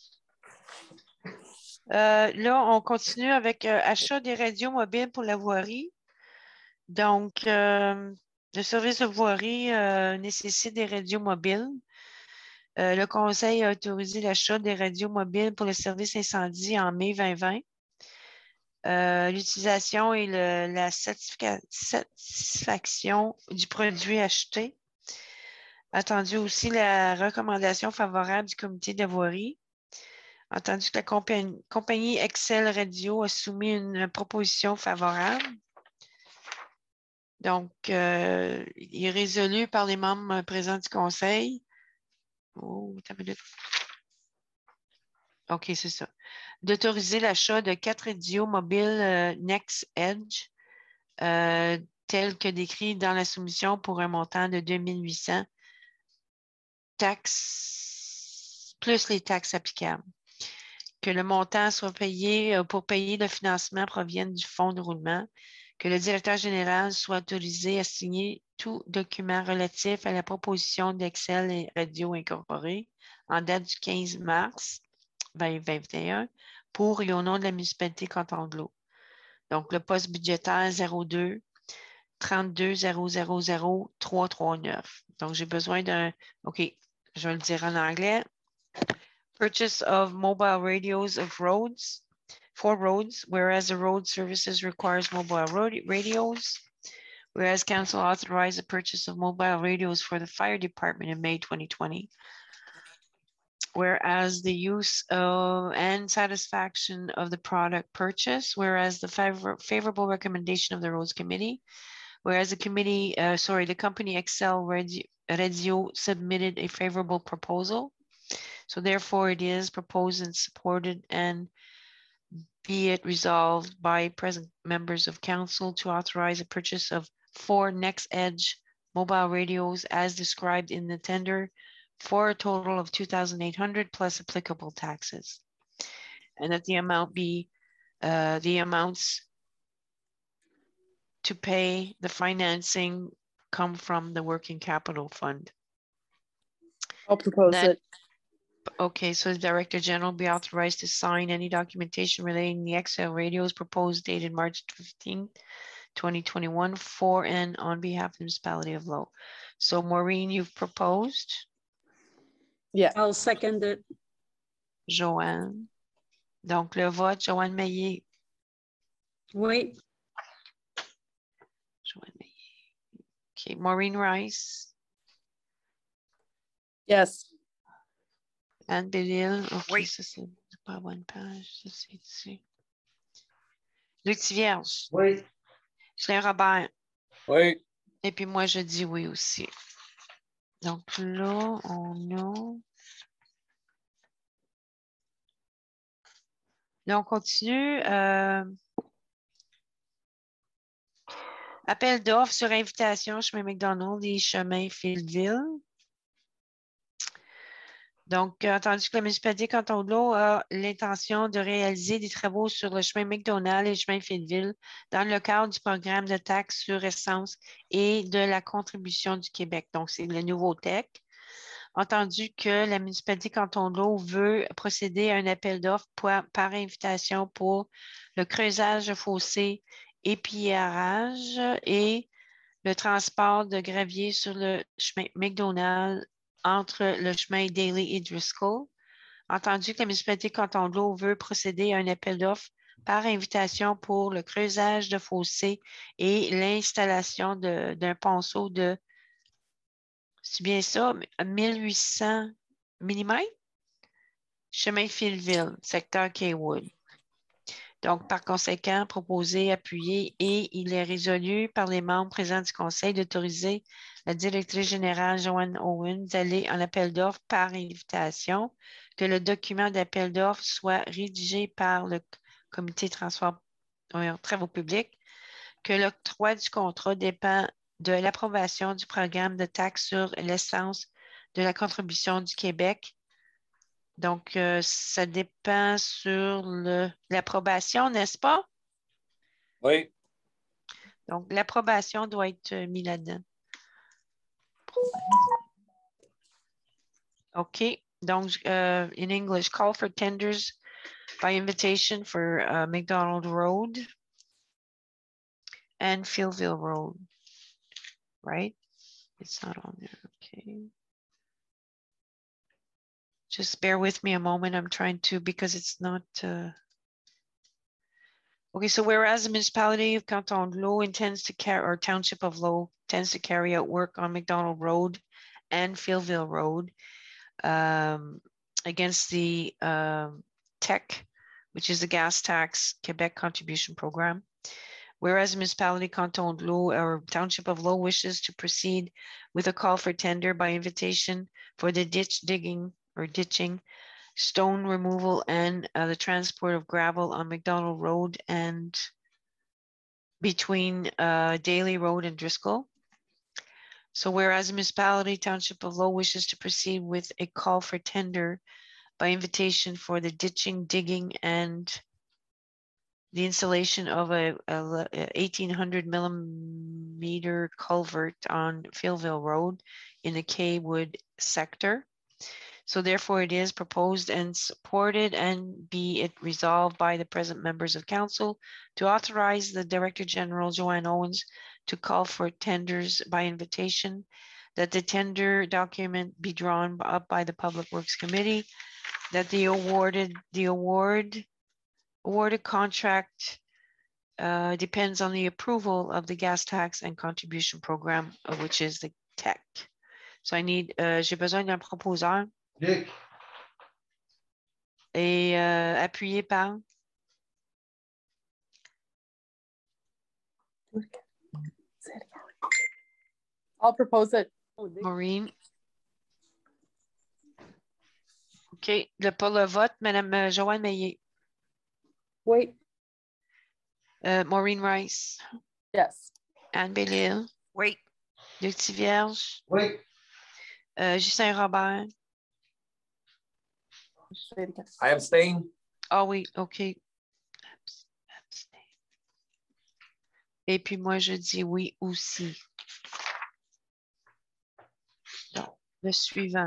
S1: Là, on continue avec achat des radios mobiles pour la voirie. Donc, le service de voirie nécessite des radios mobiles. Le Conseil a autorisé l'achat des radios mobiles pour le service incendie en mai 2020. L'utilisation et la satisfaction du produit acheté. Attendu aussi la recommandation favorable du comité de voirie. Entendu que la compagnie Excel Radio a soumis une proposition favorable. Donc, il est résolu par les membres présents du conseil. Oh, attends une minute. OK, c'est ça. D'autoriser l'achat de 4 radios mobiles Next Edge, tels que décrits dans la soumission pour un montant de 2800 taxes, plus les taxes applicables. Que le montant soit payé pour payer le financement provienne du fonds de roulement. Que le directeur général soit autorisé à signer tout document relatif à la proposition d'Excel et Radio Incorporée en date du 15 mars 2021 pour et au nom de la municipalité Canton-de-L'Eau. Donc, le poste budgétaire 02 32 000 339. Donc, j'ai besoin d'un... OK, je vais le dire en anglais. Purchase of mobile radios of roads. For roads, whereas the road services requires mobile radios, whereas council authorized the purchase of mobile radios for the fire department in May 2020, whereas the use of and satisfaction of the product purchase, whereas the favorable recommendation of the roads committee, whereas the committee, the company Excel Radio submitted a favorable proposal. So therefore it is proposed and supported, and be it resolved by present members of council to authorize the purchase of 4 Next Edge mobile radios as described in the tender for a total of $2,800 plus applicable taxes. And that the amount be the amounts to pay the financing come from the working capital fund.
S4: I'll propose it.
S1: Okay, so the Director General be authorized to sign any documentation relating to the Excel radios proposed dated March 15, 2021 for and on behalf of the municipality of Low. So Maureen, you've proposed.
S4: Yeah.
S3: I'll second it.
S1: Joanne. Donc, le vote, Joanne Meillet.
S3: Oui.
S1: Joanne Meillet. OK. Maureen Rice.
S4: Yes.
S1: Anne Bellil. OK,
S6: Oui.
S1: ça, c'est pas la bonne page. Ça, c'est ici. Luc Tivierge.
S2: Oui.
S1: Julien Robert.
S5: Oui.
S1: Et puis moi, je dis oui aussi. Donc là, on a... Là, on continue. Appel d'offres sur invitation, chemin McDonald et chemin Fieldville. Donc, entendu que la municipalité Canton de l'Eau a l'intention de réaliser des travaux sur le chemin McDonald et le chemin Fieldville dans le cadre du programme de taxe sur essence et de la contribution du Québec. Donc, c'est le nouveau TEC. Entendu que la municipalité Canton de l'Eau veut procéder à un appel d'offres par invitation pour le creusage de fossés, épierrage et le transport de gravier sur le chemin McDonald entre le chemin Daly et Driscoll. Entendu que la municipalité Canton de l'Eau veut procéder à un appel d'offres par invitation pour le creusage de fossés et l'installation d'un ponceau de, c'est bien ça, 1800 mm, chemin Fieldville, secteur Kaywood. Donc, par conséquent, proposé, appuyé et il est résolu par les membres présents du Conseil d'autoriser la directrice générale Joanne Owen d'aller en appel d'offres par invitation, que le document d'appel d'offres soit rédigé par le Comité de travaux publics, que l'octroi du contrat dépend de l'approbation du programme de taxe sur l'essence de la contribution du Québec. Donc, ça dépend sur l'approbation, n'est-ce pas?
S5: Oui.
S1: Donc, l'approbation doit être mise là-dedans. OK. Donc, in English, call for tenders by invitation for McDonald Road and Fieldville Road, right? It's not on there. Okay. Just bear with me a moment. I'm trying to, because it's not... Okay, so whereas the municipality of Canton de l'Eau intends to carry, or Township of L'Eau tends to carry out work on McDonald Road and Fieldville Road against the TEC, which is the Gas Tax Quebec Contribution Program. Whereas the municipality Canton de l'Eau or Township of L'Eau wishes to proceed with a call for tender by invitation for the ditch digging or ditching, stone removal, and the transport of gravel on McDonald Road and between Daly Road and Driscoll. So whereas the municipality Township of L'Eau wishes to proceed with a call for tender by invitation for the ditching, digging, and the installation of a 1800 millimeter culvert on Fieldville Road in the Kaywood sector. So therefore it is proposed and supported, and be it resolved by the present members of council to authorize the Director General Joanne Owens to call for tenders by invitation, that the tender document be drawn up by the Public Works Committee, that the awarded contract depends on the approval of the gas tax and contribution program, which is the TEC. So I need, j'ai besoin d'un proposeur.
S2: Luc.
S1: Et appuyé par?
S4: I'll propose it.
S1: Maureen. OK. Pour le vote, Mme Joanne Meillet.
S3: Oui.
S1: Maureen Rice.
S4: Yes.
S1: Anne Bellil.
S6: Oui.
S1: Luc Tivierge.
S2: Oui.
S1: Justin Robert.
S5: I abstain.
S1: Ah oui, OK. Et puis moi, je dis oui aussi. Donc, le suivant.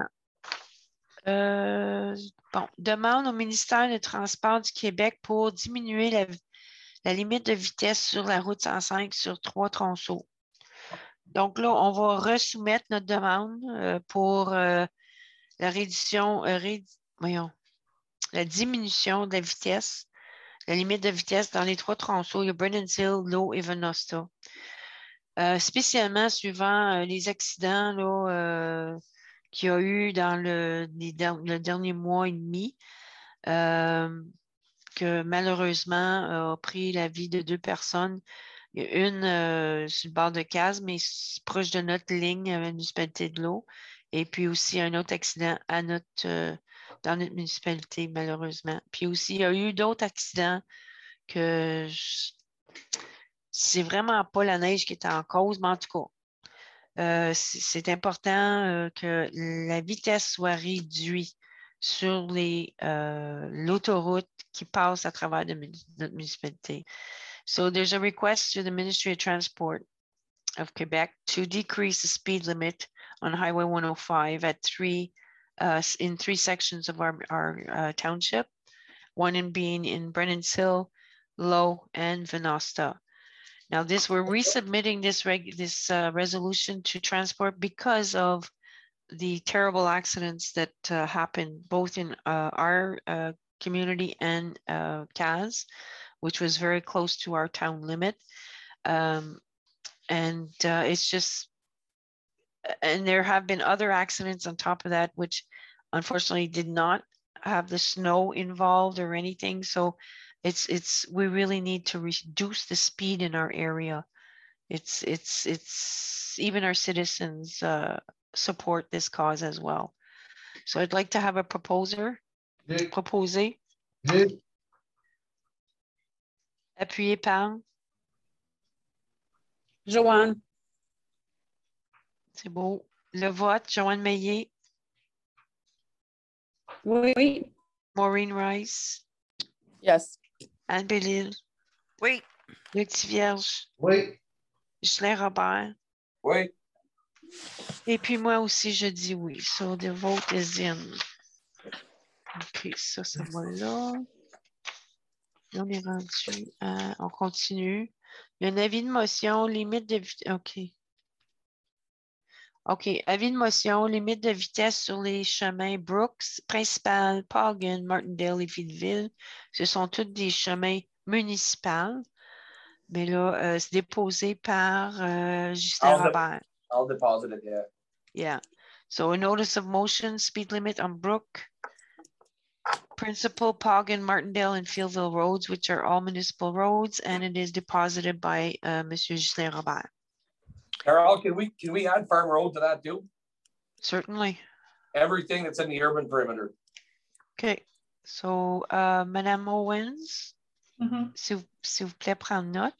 S1: Bon, demande au ministère des Transports du Québec pour diminuer la limite de vitesse sur la route 105 sur 3 tronçons. Donc là, on va resoumettre notre demande pour la la diminution de la vitesse, la limite de vitesse dans les 3 tronçons, il y a Brennan Hill, Low et Venosta. Spécialement suivant les accidents là, qu'il y a eu dans le dernier mois et demi, que malheureusement a pris la vie de 2 personnes. Il y a une sur le bord de case, mais proche de notre ligne à la municipalité de l'eau. Et puis aussi un autre accident dans notre municipalité, malheureusement. Puis aussi, il y a eu d'autres accidents que c'est vraiment pas la neige qui est en cause, mais en tout cas, c'est important que la vitesse soit réduite sur l'autoroute qui passe à travers notre municipalité. So there's a request to the Ministry of Transport of Quebec to decrease the speed limit on Highway 105 in 3 sections of our township, one being in Brennan's Hill, Low, and Venosta. Now, we're resubmitting this resolution to transport because of the terrible accidents that happened both in our community and CAS, which was very close to our town limit. It's just, and there have been other accidents on top of that, which unfortunately did not have the snow involved or anything. So we really need to reduce the speed in our area. It's even our citizens support this cause as well. So I'd like to have a proposer. Proposé. Appuyé par
S3: Joanne.
S1: C'est beau. Le vote, Joanne Meillet.
S3: Oui.
S1: Maureen Rice.
S4: Yes.
S1: Anne Bellil.
S6: Oui.
S1: Luc Tivierge.
S2: Oui.
S1: Ghislain Robert.
S5: Oui.
S1: Et puis moi aussi, je dis oui. So the vote is in. OK, ça va là. Là, on est rendu on continue. Il y a un avis de motion, limite de vitesse. OK. OK. Avis de motion, limite de vitesse sur les chemins Brooks, Principal, Pagan, Martindale et Villeville. Ce sont tous des chemins municipaux. Mais là, c'est déposé par Justin Robert.
S5: I'll deposit it, yeah.
S1: Yeah. So a notice of motion, speed limit on Brook, Principal, Pagan, Martindale, and Fieldville roads, which are all municipal roads, and it is deposited by Monsieur Justin Robert.
S5: Carol, can we add Farm Road to that too?
S1: Certainly.
S5: Everything that's in the urban perimeter.
S1: Okay. So, Madame Owens, s'il vous plaît, prendre note.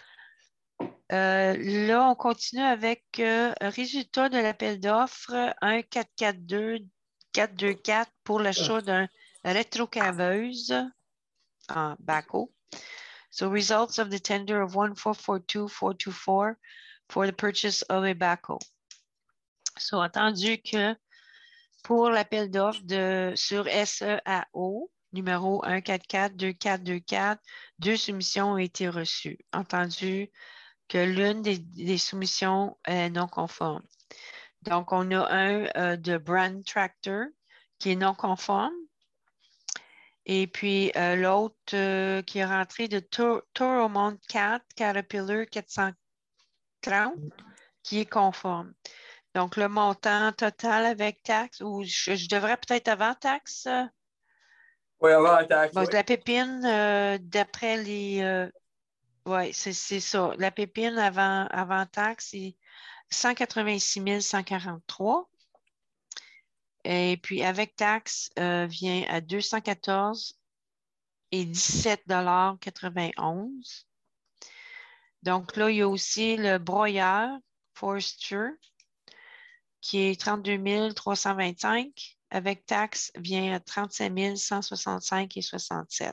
S1: Là, on continue avec résultat de l'appel d'offres 1-442-424 pour l'achat d'un rétrocaveuse en backhoe. So results of the tender of 1442424 for the purchase of a backhoe. So, entendu que pour l'appel d'offres sur SEAO, numéro 144-2424, 2 soumissions ont été reçues. Entendu que l'une des soumissions est non conforme. Donc, on a un de Brand Tractor qui est non conforme. Et puis, l'autre qui est rentré de Toromont 4, Caterpillar 430, qui est conforme. Donc, le montant total avec taxe, ou je devrais peut-être avant taxe?
S5: Oui, avant taxe.
S1: Bon, la pépine, d'après les... oui, c'est ça. La pépine avant taxe, c'est 186 143. Et puis, avec taxe, vient à 214 et 17,91 $. Donc là, il y a aussi le broyeur Forster qui est 32 325. Avec taxe, vient à 35 165 et 67.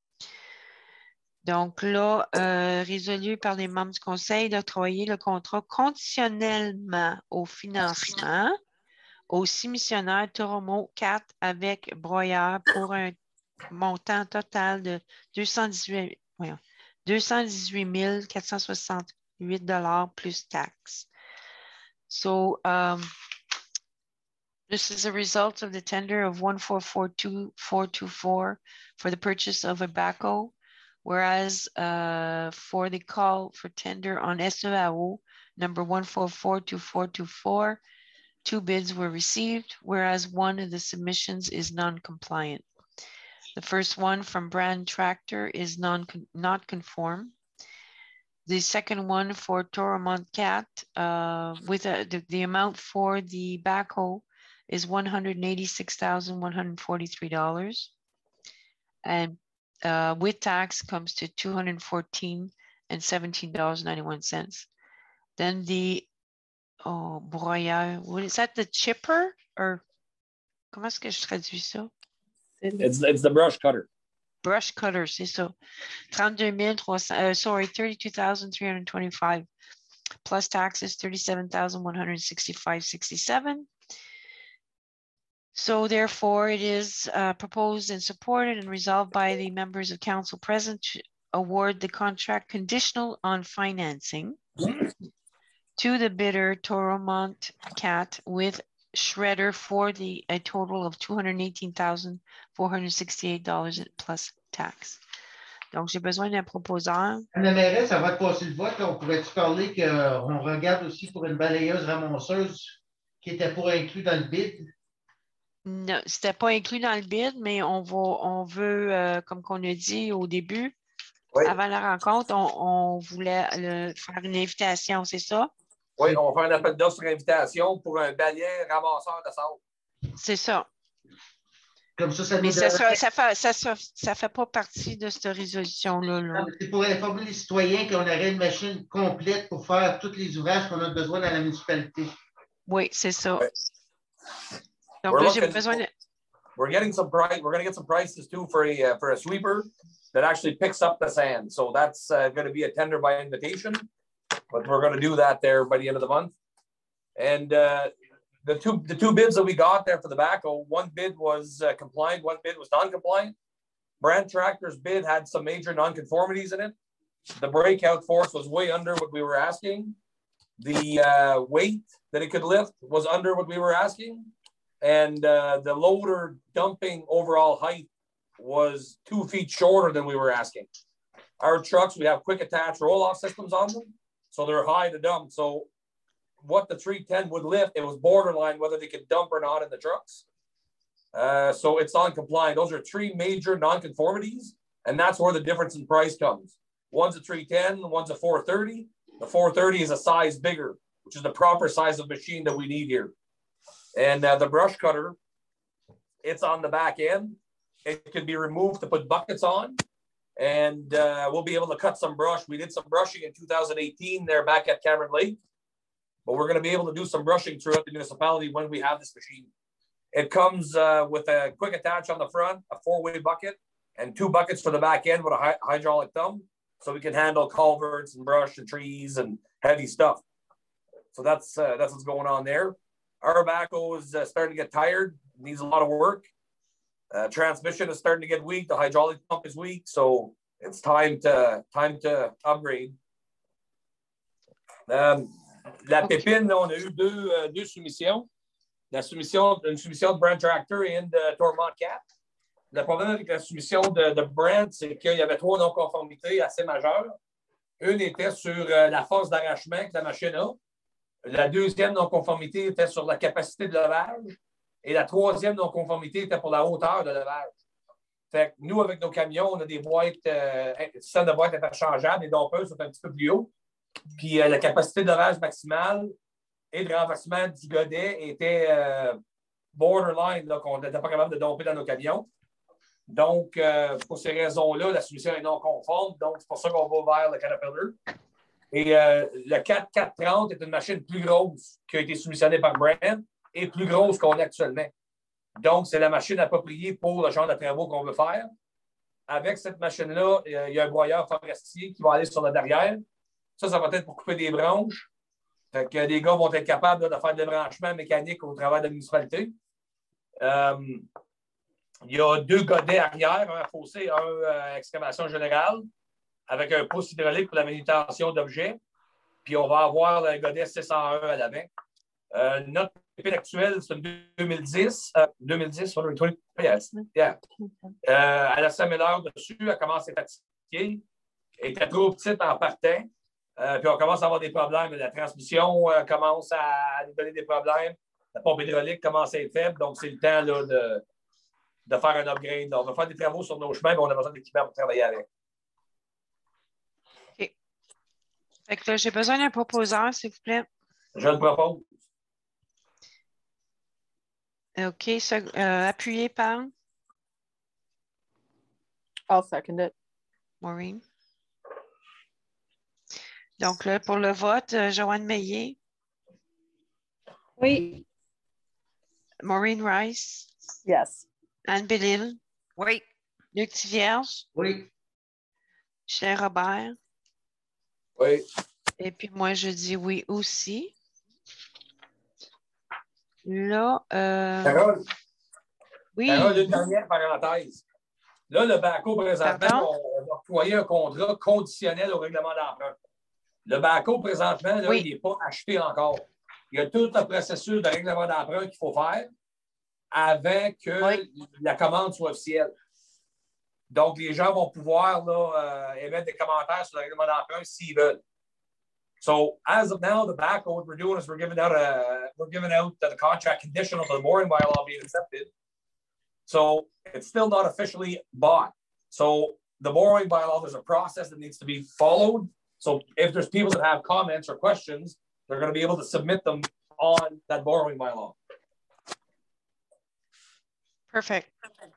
S1: Donc là, résolu par les membres du conseil d'octroyer le contrat conditionnellement au financement aux soumissionnaires Toromont 4 avec broyeur pour un montant total de 218 468 $ plus taxes. So, This is a result of the tender of 1442424 for the purchase of a backhoe, whereas for the call for tender on SEAO number 1442424, 2 bids were received, whereas one of the submissions is non-compliant. The first one from Brand Tractor is not conform. The second one for Toromont Cat with the amount for the backhoe is $186,143, and with tax comes to $214 and $17.91. Then the broyeur, what is that? The chipper, or comment est-ce que je traduis ça?
S5: It's the brush cutter.
S1: Brush cutter, c'est ça. 32,325 plus taxes, 37,165.67. So therefore, it is proposed and supported and resolved by the members of council present to award the contract conditional on financing to the bidder Toromont Cat with shredder for a total of $218,468 plus tax. Donc, j'ai besoin d'un proposeur.
S2: Madame la mairesse, avant de passer le vote, on pourrait-tu parler qu'on regarde aussi pour une balayeuse ramasseuse qui était pour inclus dans le bid?
S1: Non, c'était pas inclus dans le bid, mais on veut, comme qu'on a dit au début,
S5: Oui.
S1: avant la rencontre, on voulait faire une invitation, c'est ça?
S5: Oui, on va faire un appel d'offres sur invitation pour un balai ramasseur de sable.
S1: C'est ça.
S2: Comme ça nous
S1: Mais
S2: donnerait...
S1: ça fait pas partie de cette résolution-là. Là.
S2: C'est pour informer les citoyens qu'on aurait une machine complète pour faire tous les ouvrages qu'on a besoin dans la municipalité.
S1: Oui, c'est ça.
S5: Ouais.
S1: Donc là, j'ai besoin de...
S5: We're going to get some prices too for a sweeper that actually picks up the sand. So that's going to be a tender by invitation, but we're going to do that there by the end of the month. And the two bids that we got there for the backhoe, one bid was compliant, one bid was non-compliant. Brand Tractor's bid had some major non-conformities in it. The breakout force was way under what we were asking. The weight that it could lift was under what we were asking. And the loader dumping overall height was 2 feet shorter than we were asking. Our trucks, we have quick attach roll-off systems on them, so they're high to dump. So what the 310 would lift, it was borderline whether they could dump or not in the trucks. So it's non-compliant. Those are 3 major non-conformities, and that's where the difference in price comes. One's a 310, one's a 430. The 430 is a size bigger, which is the proper size of machine that we need here. And the brush cutter, it's on the back end. It can be removed to put buckets on, and we'll be able to cut some brush. We did some brushing in 2018 there back at Cameron Lake, but we're going to be able to do some brushing throughout the municipality when we have this machine. It comes with a quick attach on the front, a 4-way bucket, and 2 buckets for the back end with a hydraulic thumb, so we can handle culverts and brush and trees and heavy stuff. So that's what's going on there. Our backhoe is starting to get tired, needs a lot of work. Transmission is starting to get weak. The hydraulic pump is weak, so it's time to upgrade. La pépine, là, on a eu deux soumissions. Une soumission de Brand Tractor et une de Toromont Cat. Le problème avec la soumission de Brand, c'est qu'il y avait 3 non-conformités assez majeures. Une était sur la force d'arrachement que la machine a. La deuxième non-conformité était sur la capacité de levage. Et la troisième non-conformité était pour la hauteur de levage. Fait que nous, avec nos camions, on a des boîtes, système de boîtes interchangeables, les dompeuses sont un petit peu plus haut. Puis la capacité de levage maximale et de renversement du godet était borderline, là, qu'on n'était pas capable de domper dans nos camions. Donc, pour ces raisons-là, la solution est non conforme. Donc, c'est pour ça qu'on va vers le Caterpillar. Et le 4430 est une machine plus grosse qui a été soumissionnée par Brand et plus grosse qu'on a actuellement. Donc, c'est la machine appropriée pour le genre de travaux qu'on veut faire. Avec cette machine-là, il y a un broyeur forestier qui va aller sur le derrière. Ça va être pour couper des branches. Fait que les gars vont être capables là, de faire des branchements mécaniques au travers de la municipalité. Il y a 2 godets arrière, un fossé et un excavation générale, avec un pouce hydraulique pour la manutention d'objets. Puis on va avoir le godet 601 à l'avant. Notre actuelle, c'est 2010. 2010, what are we, 20? Yeah. Elle a s'améliore dessus, elle commence à être fatiguée. Elle était trop petite en partant. Puis on commence à avoir des problèmes. La transmission commence à nous donner des problèmes. La pompe hydraulique commence à être faible. Donc, c'est le temps là, de faire un upgrade. On va faire des travaux sur nos chemins, mais on a besoin d'équipements pour travailler avec.
S1: OK. Fait que là, j'ai besoin d'un proposeur, s'il vous plaît.
S5: Je le propose.
S1: OK. Appuyé par
S4: I'll second it.
S1: Maureen. Donc là, pour le vote, Joanne Meillet,
S3: Oui.
S1: Maureen Rice,
S4: Yes.
S1: Anne Bellil,
S6: Oui.
S1: Luc Tivierge,
S2: Oui.
S1: Cher Robert.
S5: Oui.
S1: Et puis moi, je dis oui aussi. Là,
S5: Carole,
S1: oui.
S5: Carole, une dernière parenthèse. Là, le BACO, présentement,
S1: Pardon?
S5: on va octroyer un contrat conditionnel au règlement d'emprunt. Le BACO, présentement, là,
S1: Oui.
S5: il n'est pas acheté encore. Il y a tout un processus de règlement d'emprunt qu'il faut faire avant que la commande soit officielle. Donc, les gens vont pouvoir là, émettre des commentaires sur le règlement d'emprunt s'ils veulent. So, as of now, the BACO, what we're doing is we're giving out the contract conditional to the mooring bylaw being accepted. So, it's still not officially bought. So, the mooring bylaw, there's a process that needs to be followed. So, if there's people that have comments or questions, they're going to be able to submit them on that borrowing bylaw.
S1: Perfect.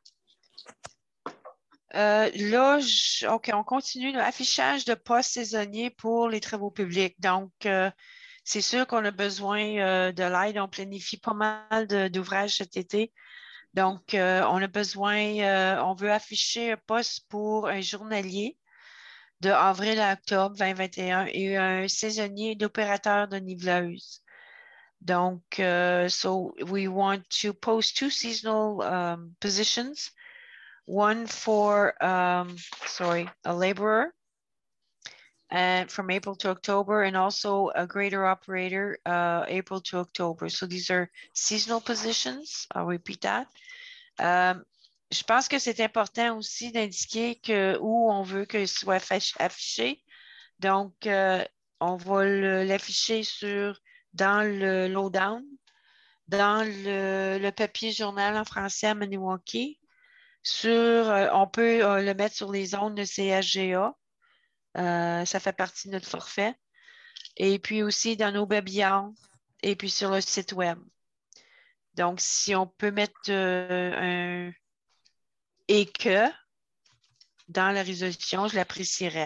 S1: Là, OK, on continue. Affichage de postes saisonniers pour les travaux publics. Donc, c'est sûr qu'on a besoin de l'aide. On planifie pas mal d'ouvrages cet été. Donc, on a besoin, on veut afficher un poste pour un journalier de avril à octobre 2021 et un saisonnier d'opérateur de niveleuse. Donc, so we want to post 2 seasonal positions, one for, a laborer from April to October, and also a grader operator, April to October. So these are seasonal positions. I'll repeat that. Je pense que c'est important aussi d'indiquer où on veut que ce soit affiché. Donc, on va l'afficher dans le lowdown, dans le papier journal en français à Maniwaki. On peut le mettre sur les zones de CHGA. Ça fait partie de notre forfait. Et puis aussi dans nos babillons et puis sur le site web. Donc, si on peut mettre un « et que » dans la résolution, je l'apprécierais.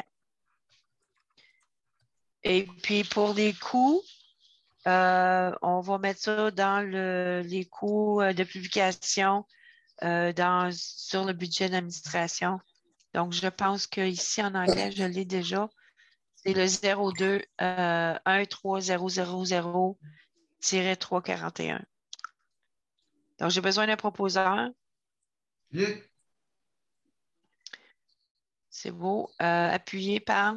S1: Et puis, pour les coûts, on va mettre ça dans les coûts de publication sur le budget d'administration. Donc, je pense qu'ici, en anglais, je l'ai déjà. C'est le 02 13000-341. Donc, j'ai besoin d'un proposeur.
S2: Luc.
S1: C'est beau. Appuyé par...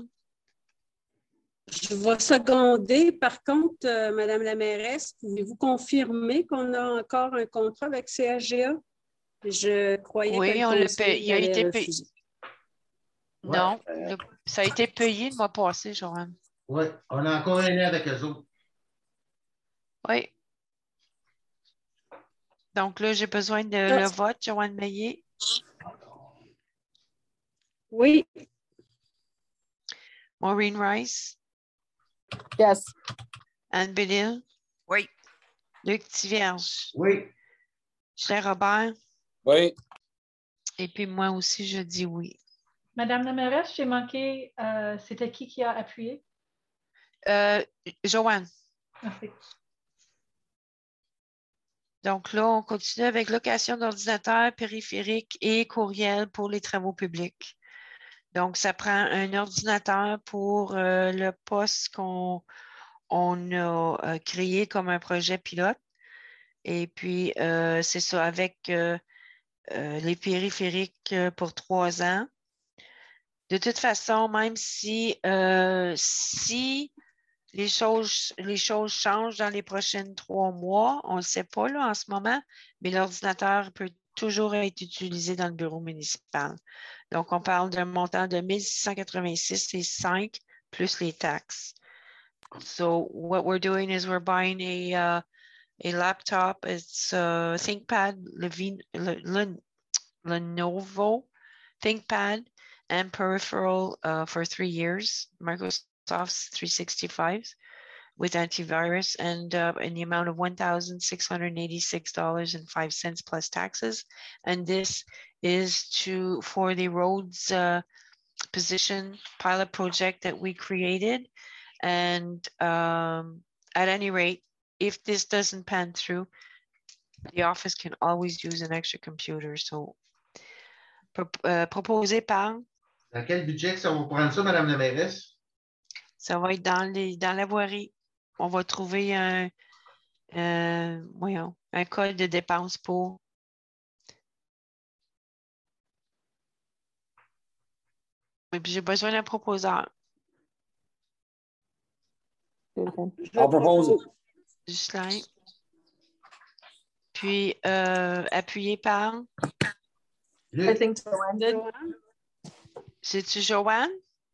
S3: Je vais seconder. Par contre, Madame la mairesse, pouvez-vous confirmer qu'on a encore un contrat avec CHGA? Je croyais que le conseil allait refuser.
S1: Non, ça a été payé le mois passé, Joanne.
S2: Oui, on a encore un an avec eux autres.
S1: Oui. Donc là, j'ai besoin de le vote, Joanne Meillet.
S3: Oui.
S1: Maureen Rice.
S4: Yes.
S1: Anne Bellil.
S6: Oui.
S1: Luc Tivierge.
S2: Oui.
S1: Cher Robert.
S5: Oui.
S1: Et puis moi aussi, je dis oui.
S7: Madame la mairesse, j'ai manqué, c'était qui a appuyé?
S1: Joanne.
S7: Merci.
S1: Donc là, on continue avec location d'ordinateurs, périphériques et courriel pour les travaux publics. Donc, ça prend un ordinateur pour le poste qu'on a créé comme un projet pilote. Et puis, c'est ça, avec les périphériques pour 3 ans. De toute façon, même si les choses changent dans les prochains 3 mois. On ne le sait pas là, en ce moment, mais l'ordinateur peut toujours être utilisé dans le bureau municipal. Donc, on parle d'un montant de 1 686,5 plus les taxes. So, what we're doing is we're buying a laptop. It's a ThinkPad, Lenovo ThinkPad and peripheral for 3 years, Microsoft's 365 with antivirus and in the amount of $1,686.05 plus taxes. And this is for the roads position pilot project that we created. And at any rate, if this doesn't pan through, the office can always use an extra computer. So, proposé par?
S2: Dans quel budget que ça va prendre ça, Mme la mairesse?
S1: Ça va être dans la voirie. On va trouver un code de dépenses pour. Et puis j'ai besoin d'un proposeur.
S4: I'll propose it.
S1: Ghislain. Puis appuyé par.
S4: I think Joanne did.
S1: C'est-tu Joanne?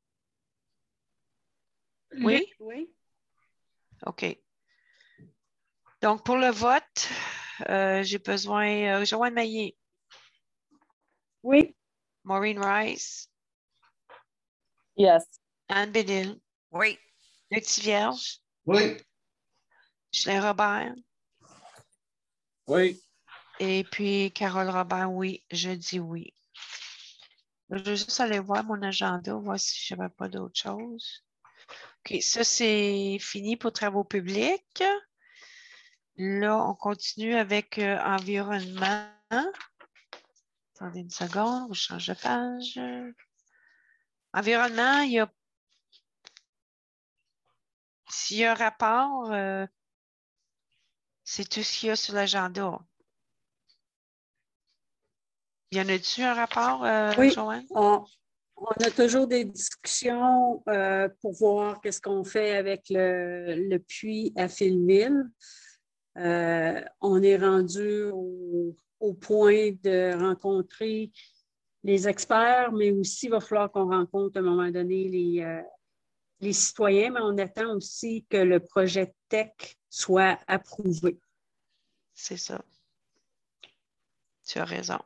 S1: Oui?
S3: Oui.
S1: OK. Donc, pour le vote, j'ai besoin Joanne Maillé.
S3: Oui.
S1: Maureen Rice.
S4: Yes.
S1: Anne Bédil.
S6: Oui.
S1: Luc Tivierge.
S2: Oui.
S1: Ghislain Robert.
S5: Oui.
S1: Et puis, Carole Robert, oui. Je dis oui. Je vais juste aller voir mon agenda, voir si je n'avais pas d'autre chose. OK, ça, c'est fini pour travaux publics. Là, on continue avec environnement. Attendez une seconde, je change de page. Environnement, s'il y a un rapport, c'est tout ce qu'il y a sur l'agenda. Y en a-tu un rapport,
S3: Oui.
S1: Joanne?
S3: On a toujours des discussions pour voir qu'est-ce qu'on fait avec le puits à Filmville. On est rendu au point de rencontrer les experts, mais aussi il va falloir qu'on rencontre à un moment donné les citoyens, mais on attend aussi que le projet tech soit approuvé.
S1: C'est ça. Tu as raison.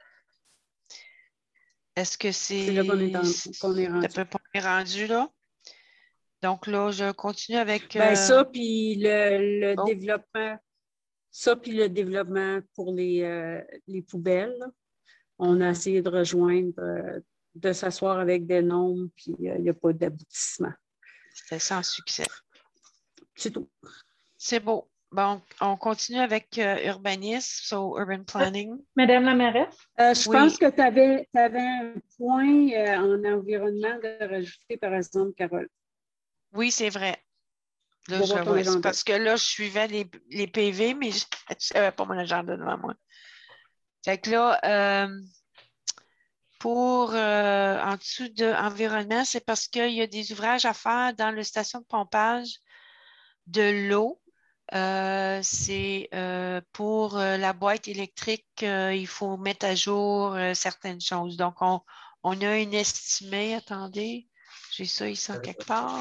S1: Est-ce que c'est
S3: là qu'on est rendu.
S1: On est rendu là? Donc là, je continue avec...
S3: ça, puis le développement. Ça, puis le développement pour les poubelles. Là. On a essayé de rejoindre, de s'asseoir avec des nombres, puis il n'y a pas d'aboutissement.
S1: C'était sans succès.
S3: C'est tout.
S1: C'est beau. Bon, on continue avec urbanisme, so urban planning.
S7: Madame la mairesse?
S3: Je pense que tu avais un point en environnement de rajouter, par exemple, Carole.
S1: Oui, c'est vrai. Là, je vois. C'est parce que là, je suivais les PV, mais je n'avais pas mon agenda devant moi. Fait que là, pour en dessous de environnement, c'est parce qu'il y a des ouvrages à faire dans la station de pompage de l'eau. C'est pour la boîte électrique, il faut mettre à jour certaines choses. Donc, on a une estimée. Attendez, j'ai ça ici en quelque part.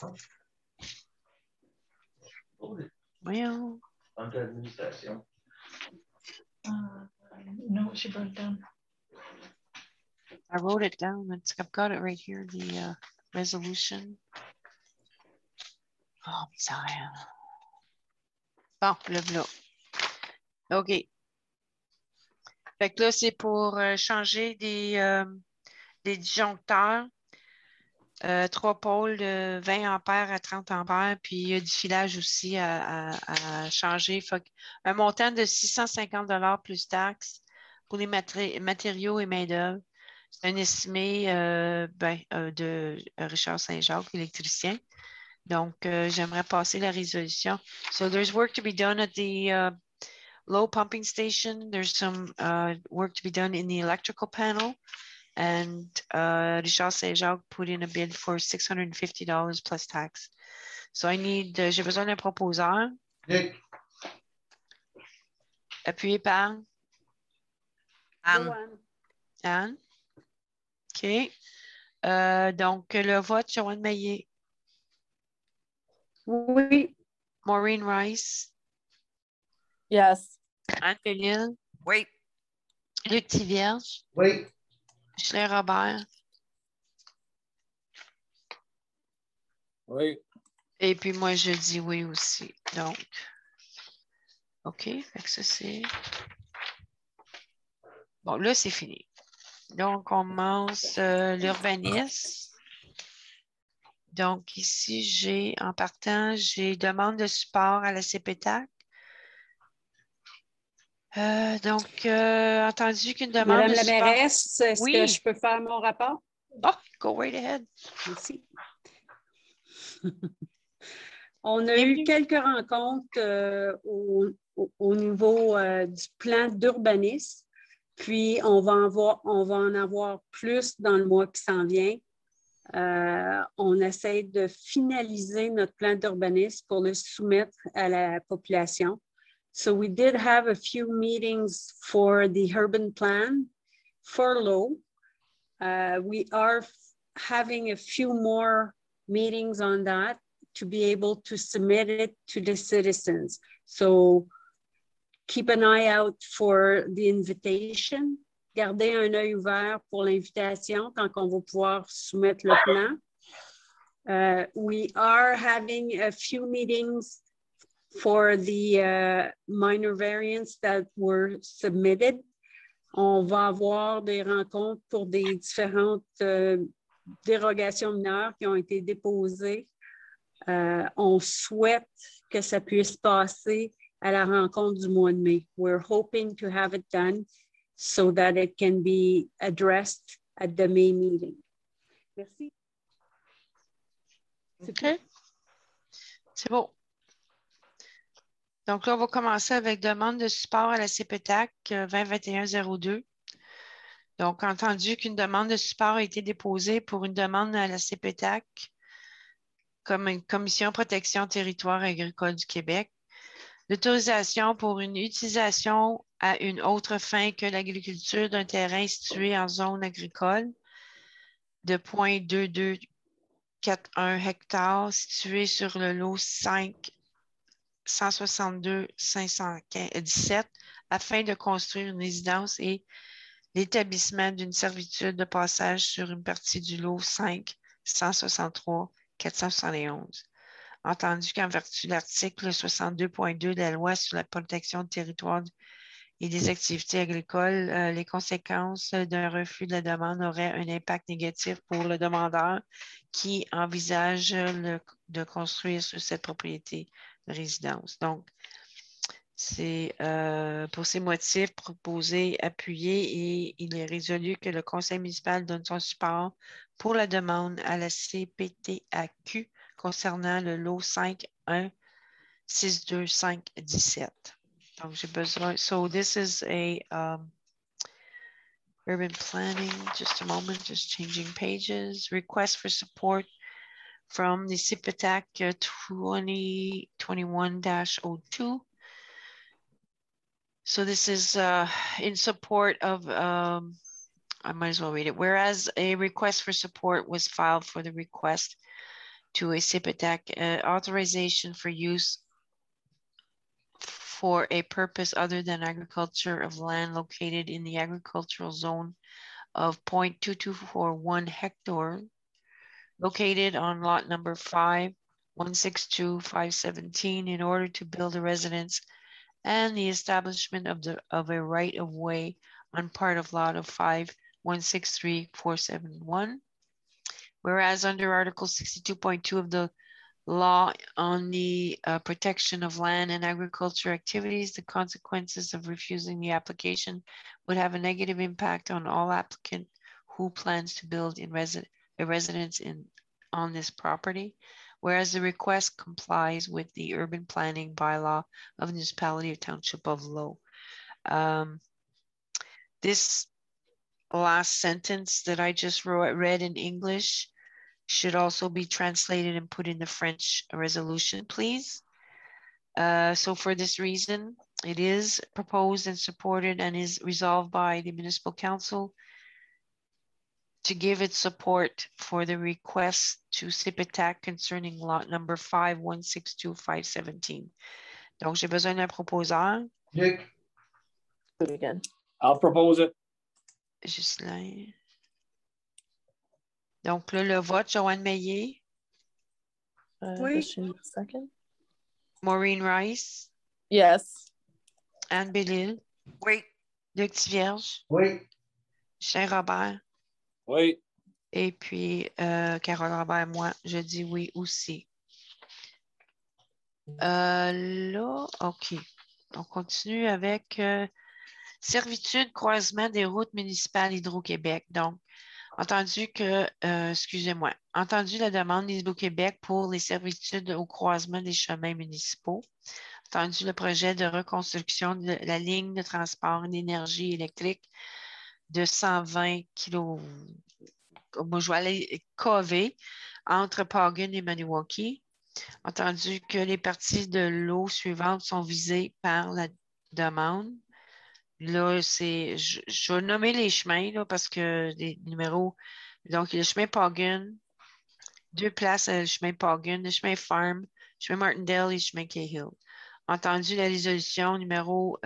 S1: Voyons.
S2: En administration.
S7: No, she wrote it down.
S1: I wrote it down. I've got it right here, the resolution. Oh, bizarre. Bon, le voilà. OK. Fait que là, c'est pour changer des disjoncteurs. 3 pôles de 20 ampères à 30 ampères, puis il y a du filage aussi à changer. Fait un montant de 650 $ plus taxes pour les matériaux et main-d'œuvre. C'est un estimé de Richard Saint-Jacques, électricien. Donc, j'aimerais passer la résolution. So, there's work to be done at the low pumping station. There's some work to be done in the electrical panel. and Richard Saint-Jacques put in a bid for $650 plus tax. So I need, j'ai besoin d'un proposeur.
S2: Luc,
S1: Appuyé par
S6: Anne.
S1: Anne. OK. Donc, le vote, Joanne Maillet,
S3: Oui.
S1: Maureen Rice,
S4: Yes.
S1: Anne Delisle,
S6: Oui.
S1: Luc Tivierge,
S2: oui,
S1: Micheline Robert,
S5: Oui.
S1: et puis moi, je dis oui aussi. Donc, OK, fait que ça, c'est... Bon, là, c'est fini. Donc, on commence l'urbanisme. Donc, ici, j'ai, en partant, j'ai demande de support à la CPTAC. Donc, entendu qu'une demande
S3: Madame
S1: de
S3: la
S1: support...
S3: mairesse, est-ce
S1: Oui.
S3: que je peux faire mon rapport?
S1: Oh, go right ahead.
S3: Merci. On a
S1: Bienvenue.
S3: eu quelques rencontres au niveau du plan d'urbanisme, puis on va en avoir plus dans le mois qui s'en vient. On essaie de finaliser notre plan d'urbanisme pour le soumettre à la population. So we did have a few meetings for the urban plan for Low. We are having a few more meetings on that to be able to submit it to the citizens. So keep an eye out for the invitation. Gardez un œil ouvert pour l'invitation quand on va pouvoir soumettre le plan. We are having a few meetings for the minor variants that were submitted. On va avoir des rencontres pour des différentes dérogations mineures qui ont été déposées. On souhaite que ça puisse passer à la rencontre du mois de mai. We're hoping to have it done so that it can be addressed at the May meeting. Merci.
S1: OK. C'est bon. Donc là, on va commencer avec demande de support à la CPTAC 2021-02. Donc, entendu qu'une demande de support a été déposée pour une demande à la CPTAC comme une commission protection territoire agricole du Québec, l'autorisation pour une utilisation à une autre fin que l'agriculture d'un terrain situé en zone agricole de 0.2241 hectares situé sur le lot 5 162 517 afin de construire une résidence et l'établissement d'une servitude de passage sur une partie du lot 5 163 471. Entendu qu'en vertu de l'article 62.2 de la loi sur la protection du territoire et des activités agricoles, les conséquences d'un refus de la demande auraient un impact négatif pour le demandeur qui envisage de construire sur cette propriété de résidence. Donc, c'est pour ces motifs proposés, appuyés, et il est résolu que le conseil municipal donne son support pour la demande à la CPTAQ concernant le lot 5.1 62517. Donc, j'ai besoin. So, this is a urban planning. Just a moment, just changing pages. Request for support from the CPTAC 2021-02. So this is in support of, I might as well read it. Whereas a request for support was filed for the request to a CPTAC authorization for use for a purpose other than agriculture of land located in the agricultural zone of 0.2241 hectare, located on lot number 5162517 in order to build a residence and the establishment of a right-of-way on part of lot of 5163471. Whereas under Article 62.2 of the law on the protection of land and agriculture activities, the consequences of refusing the application would have a negative impact on all applicant who plans to build a residence on this property. Whereas the request complies with the urban planning bylaw of the municipality of Township of Low. This last sentence that I just read in English should also be translated and put in the French resolution, please. So for this reason, it is proposed and supported and is resolved by the Municipal Council to give its support for the request to CIPITAC concerning lot number 5162517. Donc, j'ai besoin d'un proposeur.
S2: Luc,
S4: Do it again.
S5: I'll propose it.
S1: Ghislain. Donc là, le vote, Joanne Meillet,
S3: Oui.
S4: Just give me a second.
S1: Maureen Rice,
S4: Yes.
S1: Anne Bellil,
S6: Oui.
S1: Luc Tivierge,
S2: oui.
S1: Ghislain Robert,
S5: Oui.
S1: et puis Carole Robert, moi, je dis oui aussi. Là, OK. On continue avec servitude croisement des routes municipales Hydro-Québec. Donc, entendu la demande d'Hydro-Québec pour les servitudes au croisement des chemins municipaux, entendu le projet de reconstruction de la ligne de transport d'énergie électrique de 120 kV, moi je vais aller KV, entre Pagan et Maniwaki, entendu que les parties de l'eau suivantes sont visées par la demande. Là, je vais nommer les chemins là, parce que les numéros. Donc, le chemin Pagan, 2 places le chemin Pagan, le chemin Farm, le chemin Martindale et le chemin Cahill. Entendu la résolution numéro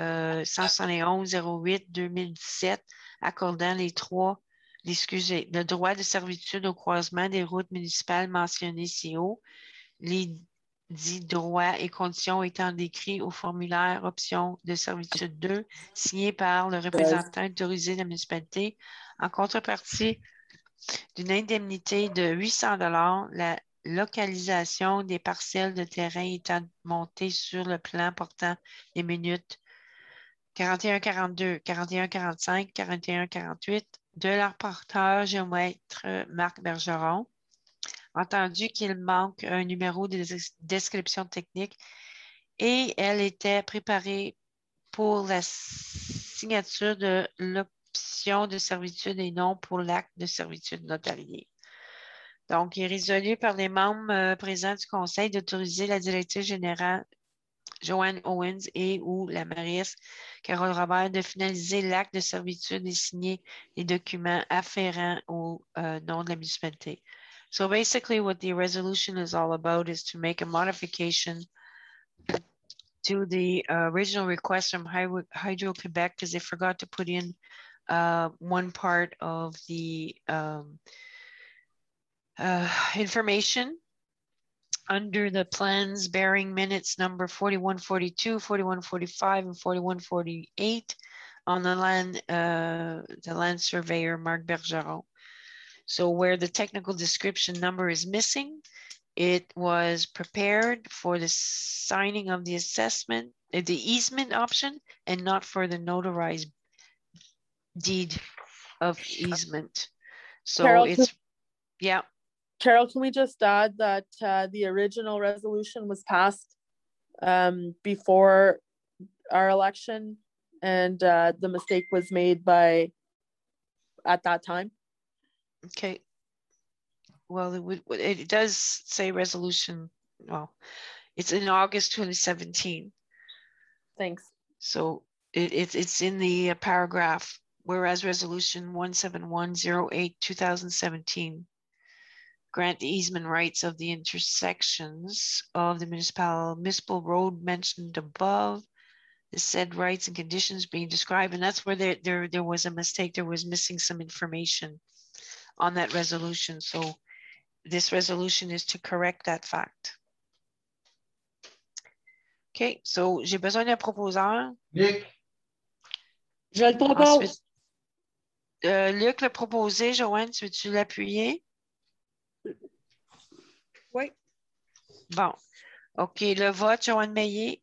S1: 171-08-2017 accordant le droit de servitude au croisement des routes municipales mentionnées ci haut, les dits droits et conditions étant décrits au formulaire option de servitude 2 signé par le représentant autorisé de la municipalité en contrepartie d'une indemnité de 800 $, la localisation des parcelles de terrain étant montée sur le plan portant les minutes 41-42, 41-45, 41-48 de leur rapporteur géomètre Marc Bergeron. Entendu qu'il manque un numéro de description technique et elle était préparée pour la signature de l'option de servitude et non pour l'acte de servitude notariée. Donc, il est résolu par les membres présents du Conseil d'autoriser la directrice générale Joanne Owens et ou la mairesse Carole Robert de finaliser l'acte de servitude et signer les documents afférents au nom de la municipalité. So basically what the resolution is all about is to make a modification to the original request from Hydro-Quebec because they forgot to put in one part of the information under the plans bearing minutes number 4142, 4145, and 4148 on the land surveyor Marc Bergeron. So where the technical description number is missing, it was prepared for the signing of the assessment, the easement option, and not for the notarized deed of easement. So
S4: Carol,
S1: yeah.
S4: Carol, can we just add that the original resolution was passed before our election and the mistake was made at that time?
S1: Okay. Well, it does say resolution. Well, it's in August 2017.
S4: Thanks.
S1: So it's in the paragraph, whereas resolution 17108-2017 grant the easement rights of the intersections of the municipal road mentioned above, the said rights and conditions being described. And that's where there was a mistake. There was missing some information on that resolution. So this resolution is to correct that fact. OK, so j'ai besoin d'un proposeur.
S2: Luc,
S3: Je le propose.
S1: Ensuite, Luc l'a proposé. Joanne, veux-tu l'appuyer?
S3: Oui.
S1: Bon. OK, le vote, Joanne Meillet.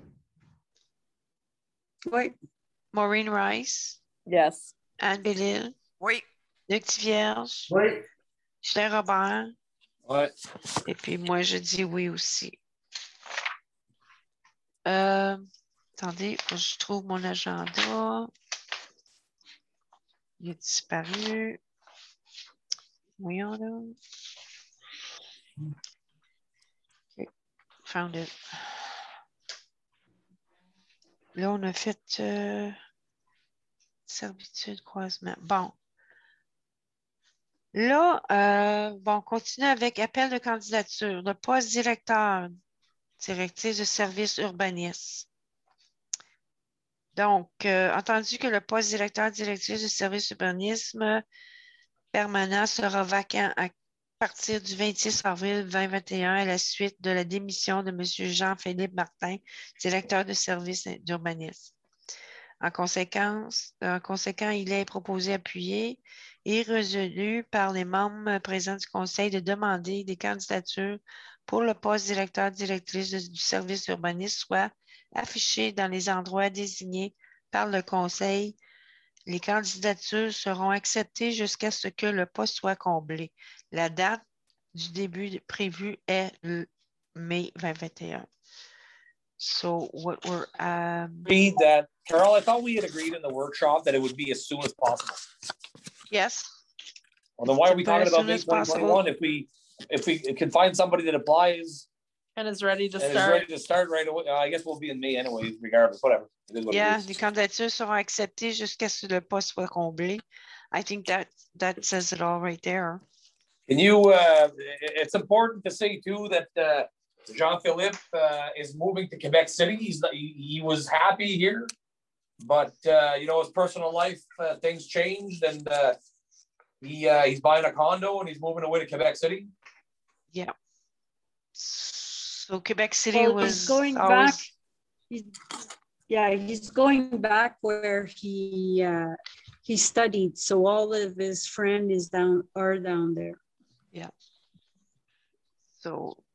S3: Oui.
S1: Maureen Rice.
S4: Yes.
S1: Anne Bellil.
S6: Oui.
S1: Luc Tivierge.
S2: oui.
S1: Ghislain Robert.
S5: Ouais.
S1: Et puis moi, je dis oui aussi. Attendez, faut que je trouve mon agenda. il a disparu. Voyons là. Okay. Found it. Là, on a fait servitude, croisement. Bon. Là, on continue avec appel de candidature. Le poste directeur, directrice de service urbanisme. Donc, entendu que le poste directeur, directrice de service urbanisme permanent sera vacant à partir du 26 avril 2021 à la suite de la démission de M. Jean-Philippe Martin, directeur de service d'urbanisme. En conséquent, il est proposé, appuyé et résolu par les membres présents du Conseil de demander des candidatures pour le poste directeur, directrice du service d'urbanisme soit affichées dans les endroits désignés par le Conseil. Les candidatures seront acceptées jusqu'à ce que le poste soit comblé. La date du début prévue est le mai 2021. So what we're
S5: Read that, Carol. I thought we had agreed in the workshop that it would be as soon as possible.
S1: yes.
S5: Well, then why are we talking
S1: As
S5: about
S1: soon
S5: May
S1: as possible.
S5: 2021 if we can find somebody that applies
S4: And is ready to
S5: and is
S4: start.
S5: ready to start right away? I guess we'll be in May anyway, regardless. Whatever. It is what
S1: Yeah,
S5: it is.
S1: les candidatures seront acceptées jusqu'à ce que le poste soit comblé. I think that says it all right there.
S5: Can you? It's important to say too that Jean-Philippe is moving to Quebec City. He was happy here, but you know, his personal life things changed, and he's buying a condo and he's moving away to Quebec City.
S1: Yeah. So Quebec City
S3: Well,
S1: was
S3: he's going
S1: always...
S3: back. He's going back where he studied. So all of his friends are down there.
S1: Yeah. So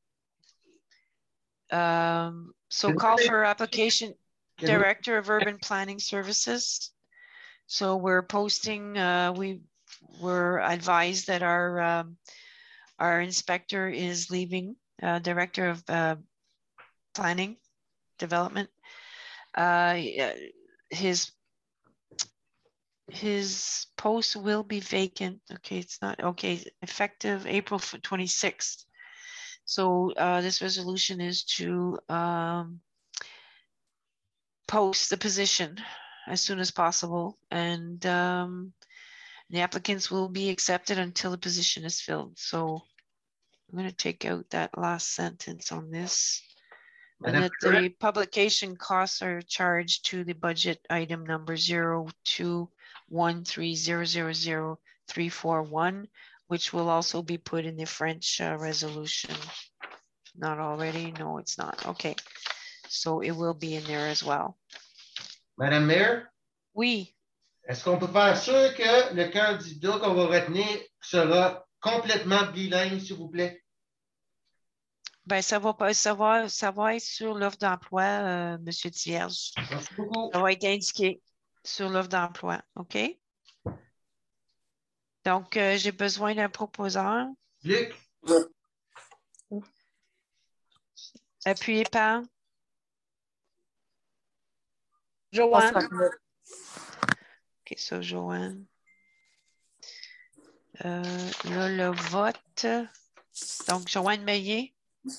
S1: call for application, Director of Urban Planning Services. So we're posting, we were advised that our inspector is leaving, Director of Planning Development. His post will be vacant. Okay, it's not okay. Effective April 26th. So this resolution is to post the position as soon as possible, and the applicants will be accepted until the position is filled. So I'm going to take out that last sentence on this. And that the publication costs are charged to the budget item number 0213000341, which will also be put in the French resolution. Not already? No, it's not. Okay. So it will be in there as well.
S2: Madame Maire?
S1: Oui.
S2: Est-ce qu'on peut faire sûr que le candidat qu'on va retenir sera complètement bilingue, s'il vous plaît?
S1: Ben, ça va être sur l'offre d'emploi, M. Thierge.
S2: Merci beaucoup.
S1: Ça va être indiqué sur l'offre d'emploi, OK? Donc, j'ai besoin d'un proposeur.
S2: Luc?
S1: Appuyé par?
S3: Joanne?
S1: OK, ça, Joanne. Là, le vote. Donc, Joanne Meillet.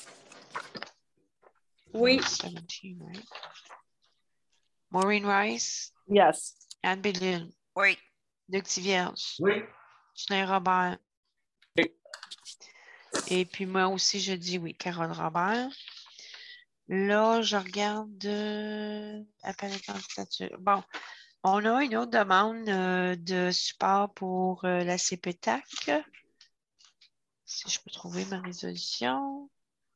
S3: Oui.
S1: 17, right? Maureen Rice.
S4: Yes.
S1: Anne Bellune.
S6: Oui.
S1: Luc Tivierge.
S2: Oui.
S1: Julien Robert.
S5: Oui.
S1: Et puis moi aussi, je dis oui, Carole Robert. Là, je regarde appel de candidature. Bon, on a une autre demande de support pour la CPTAC. Si je peux trouver ma résolution.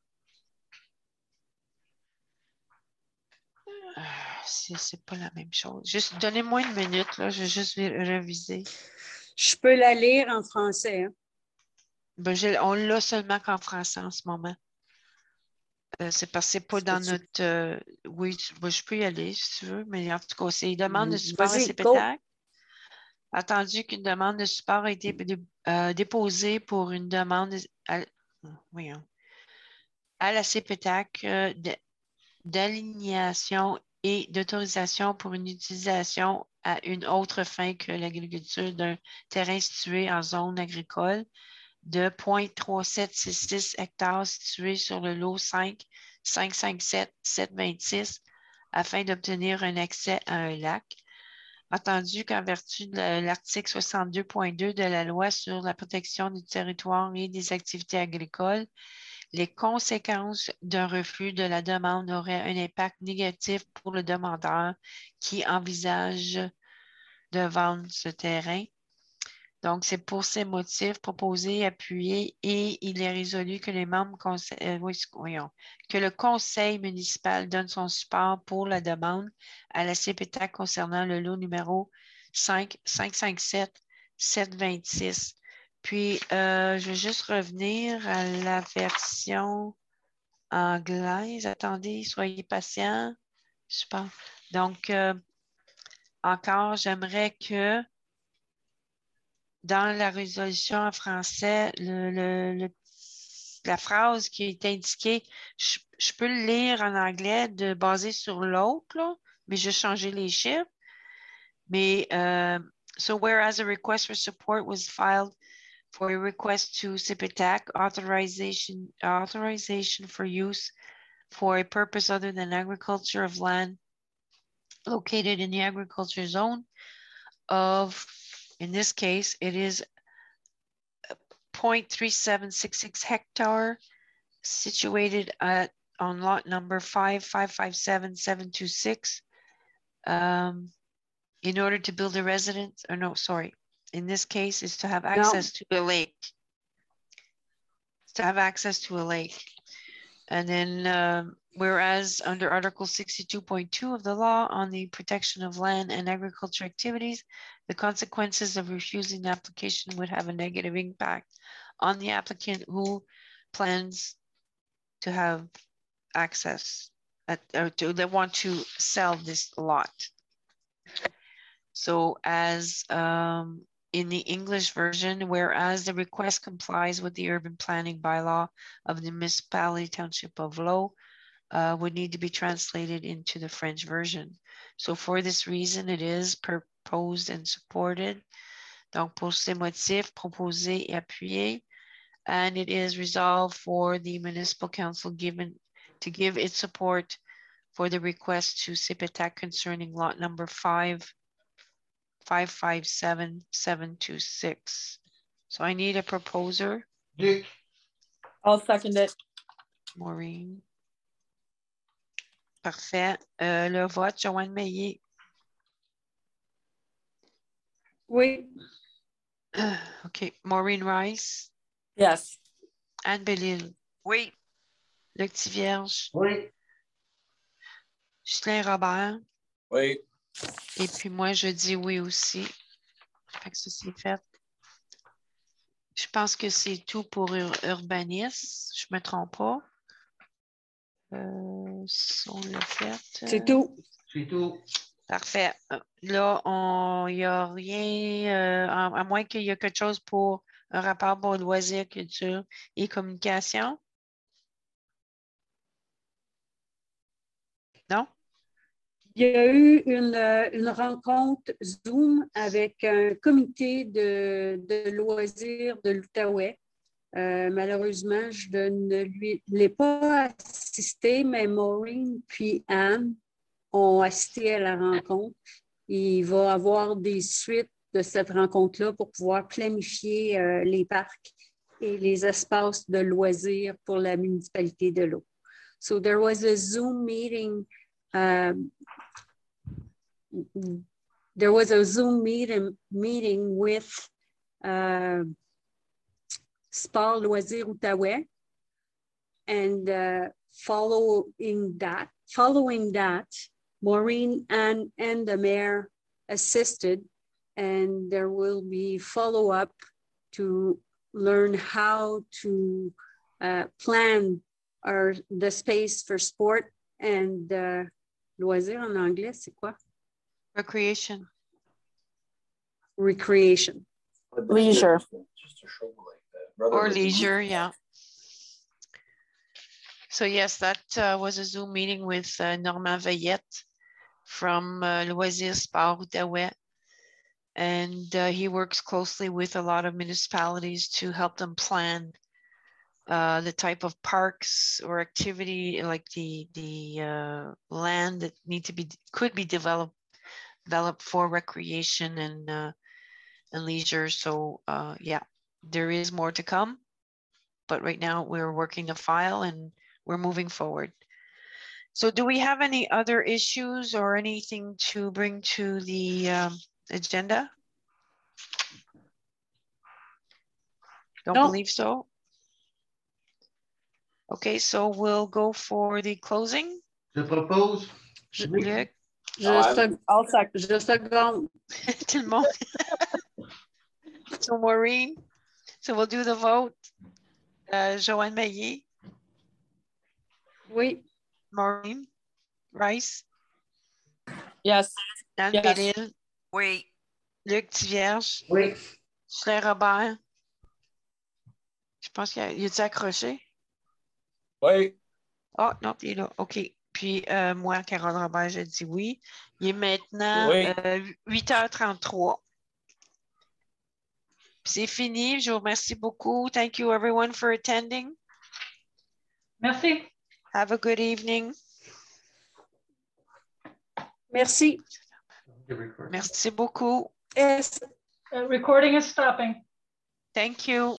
S1: C'est pas la même chose. Juste donnez-moi une minute, là, je vais juste réviser.
S3: Je peux la lire en français. Hein?
S1: Ben, on l'a seulement qu'en français en ce moment. C'est parce que c'est pas dans notre... oui, je peux y aller si tu veux, mais en tout cas, c'est une demande de support à CPTAC. Attendu qu'une demande de support a été déposée pour une demande à la CPTAC d'alignation et d'autorisation pour une utilisation à une autre fin que l'agriculture d'un terrain situé en zone agricole de 0.3766 hectares situé sur le lot 5.557.726 afin d'obtenir un accès à un lac. Entendu qu'en vertu de l'article 62.2 de la loi sur la protection du territoire et des activités agricoles, les conséquences d'un refus de la demande auraient un impact négatif pour le demandeur qui envisage de vendre ce terrain. Donc, c'est pour ces motifs proposés, appuyés, et il est résolu que les membres que le conseil municipal donne son support pour la demande à la CPTAC concernant le lot numéro 5.557.726. Puis, je vais juste revenir à la version anglaise. Attendez, soyez patients. Super. Donc, encore, j'aimerais que dans la résolution en français, la phrase qui est indiquée, je peux le lire en anglais basé sur l'autre, mais je vais changer les chiffres. Mais, so whereas a request for support was filed for a request to CPTAC authorization for use for a purpose other than agriculture of land located in the agriculture zone of, in this case, it is 0.3766 hectare situated on lot number 5.557.726 in order to build a residence, or no, sorry. In this case, is to have access to a lake. To have access to a lake. And then, whereas under Article 62.2 of the law on the protection of land and agriculture activities, the consequences of refusing the application would have a negative impact on the applicant who plans to have access they want to sell this lot. So as in the English version, whereas the request complies with the urban planning bylaw of the municipality township of Low, would need to be translated into the French version. So for this reason, it is proposed and supported. Donc pour ces motifs, proposé et appuyé, and it is resolved for the municipal council to give its support for the request to CPTAC concerning lot number 5.557.726. So I need a proposer.
S2: Luc.
S4: I'll second it.
S1: Maureen. Parfait. Le vote, Joanne Meillet.
S3: Oui.
S1: OK. Maureen Rice.
S4: Yes.
S1: Anne Bellil.
S6: Oui.
S1: Luc Tivierge.
S2: Oui.
S1: Justin Robert.
S5: Oui.
S1: Et puis moi, je dis oui aussi. Fait que ça, c'est fait. Je pense que c'est tout pour urbanisme. Je ne me trompe pas. Si on l'a fait.
S3: C'est tout.
S2: C'est tout.
S1: Parfait. Là, il n'y a rien, à moins qu'il y ait quelque chose pour un rapport pour loisirs, culture et communication. Non?
S3: Il y a eu une rencontre Zoom avec un comité de loisirs de l'Outaouais. Malheureusement, je ne l'ai pas assisté, mais Maureen puis Anne ont assisté à la rencontre. Il va y avoir des suites de cette rencontre-là pour pouvoir planifier les parcs et les espaces de loisirs pour la municipalité de l'eau. So there was a Zoom meeting. There was a Zoom meeting with Sport Loisirs Outaouais, and following that, Maureen and the mayor assisted, and there will be follow-up to learn how to plan the space for sport and loisirs en anglais, c'est quoi?
S1: Recreation.
S3: Recreation.
S4: Leisure.
S5: Just a show like that.
S1: Or leisure, yeah. So yes, that was a Zoom meeting with Normand Veillette from Loisirs Sport Outaouais. And he works closely with a lot of municipalities to help them plan the type of parks or activity, like the land that could be developed for recreation and leisure. So yeah, there is more to come, but right now we're working the file and we're moving forward. So do we have any other issues or anything to bring to the agenda? Don't believe so. Okay, so we'll go for the closing.
S2: Je propose.
S1: Luc.
S3: Je seconde.
S1: Tout le monde. So Maureen. So we'll do the vote. Joanne Maillet.
S3: Oui.
S1: Maureen Rice.
S4: Yes.
S1: Anne
S4: Yes.
S1: Péril.
S6: Oui.
S1: Luc Tivierge.
S2: Oui.
S1: Ghislain Robert. Je pense qu'il est accroché.
S5: Oui.
S1: Oh non, il est là. OK. Puis moi, Carole Robert, je dis oui. Il est maintenant
S5: Oui.
S1: 8h33. C'est fini. Je vous remercie beaucoup. Thank you everyone for attending.
S7: Merci.
S1: Have a good evening.
S3: Merci.
S1: Merci beaucoup.
S3: Est-ce
S7: Recording is stopping.
S1: Thank you.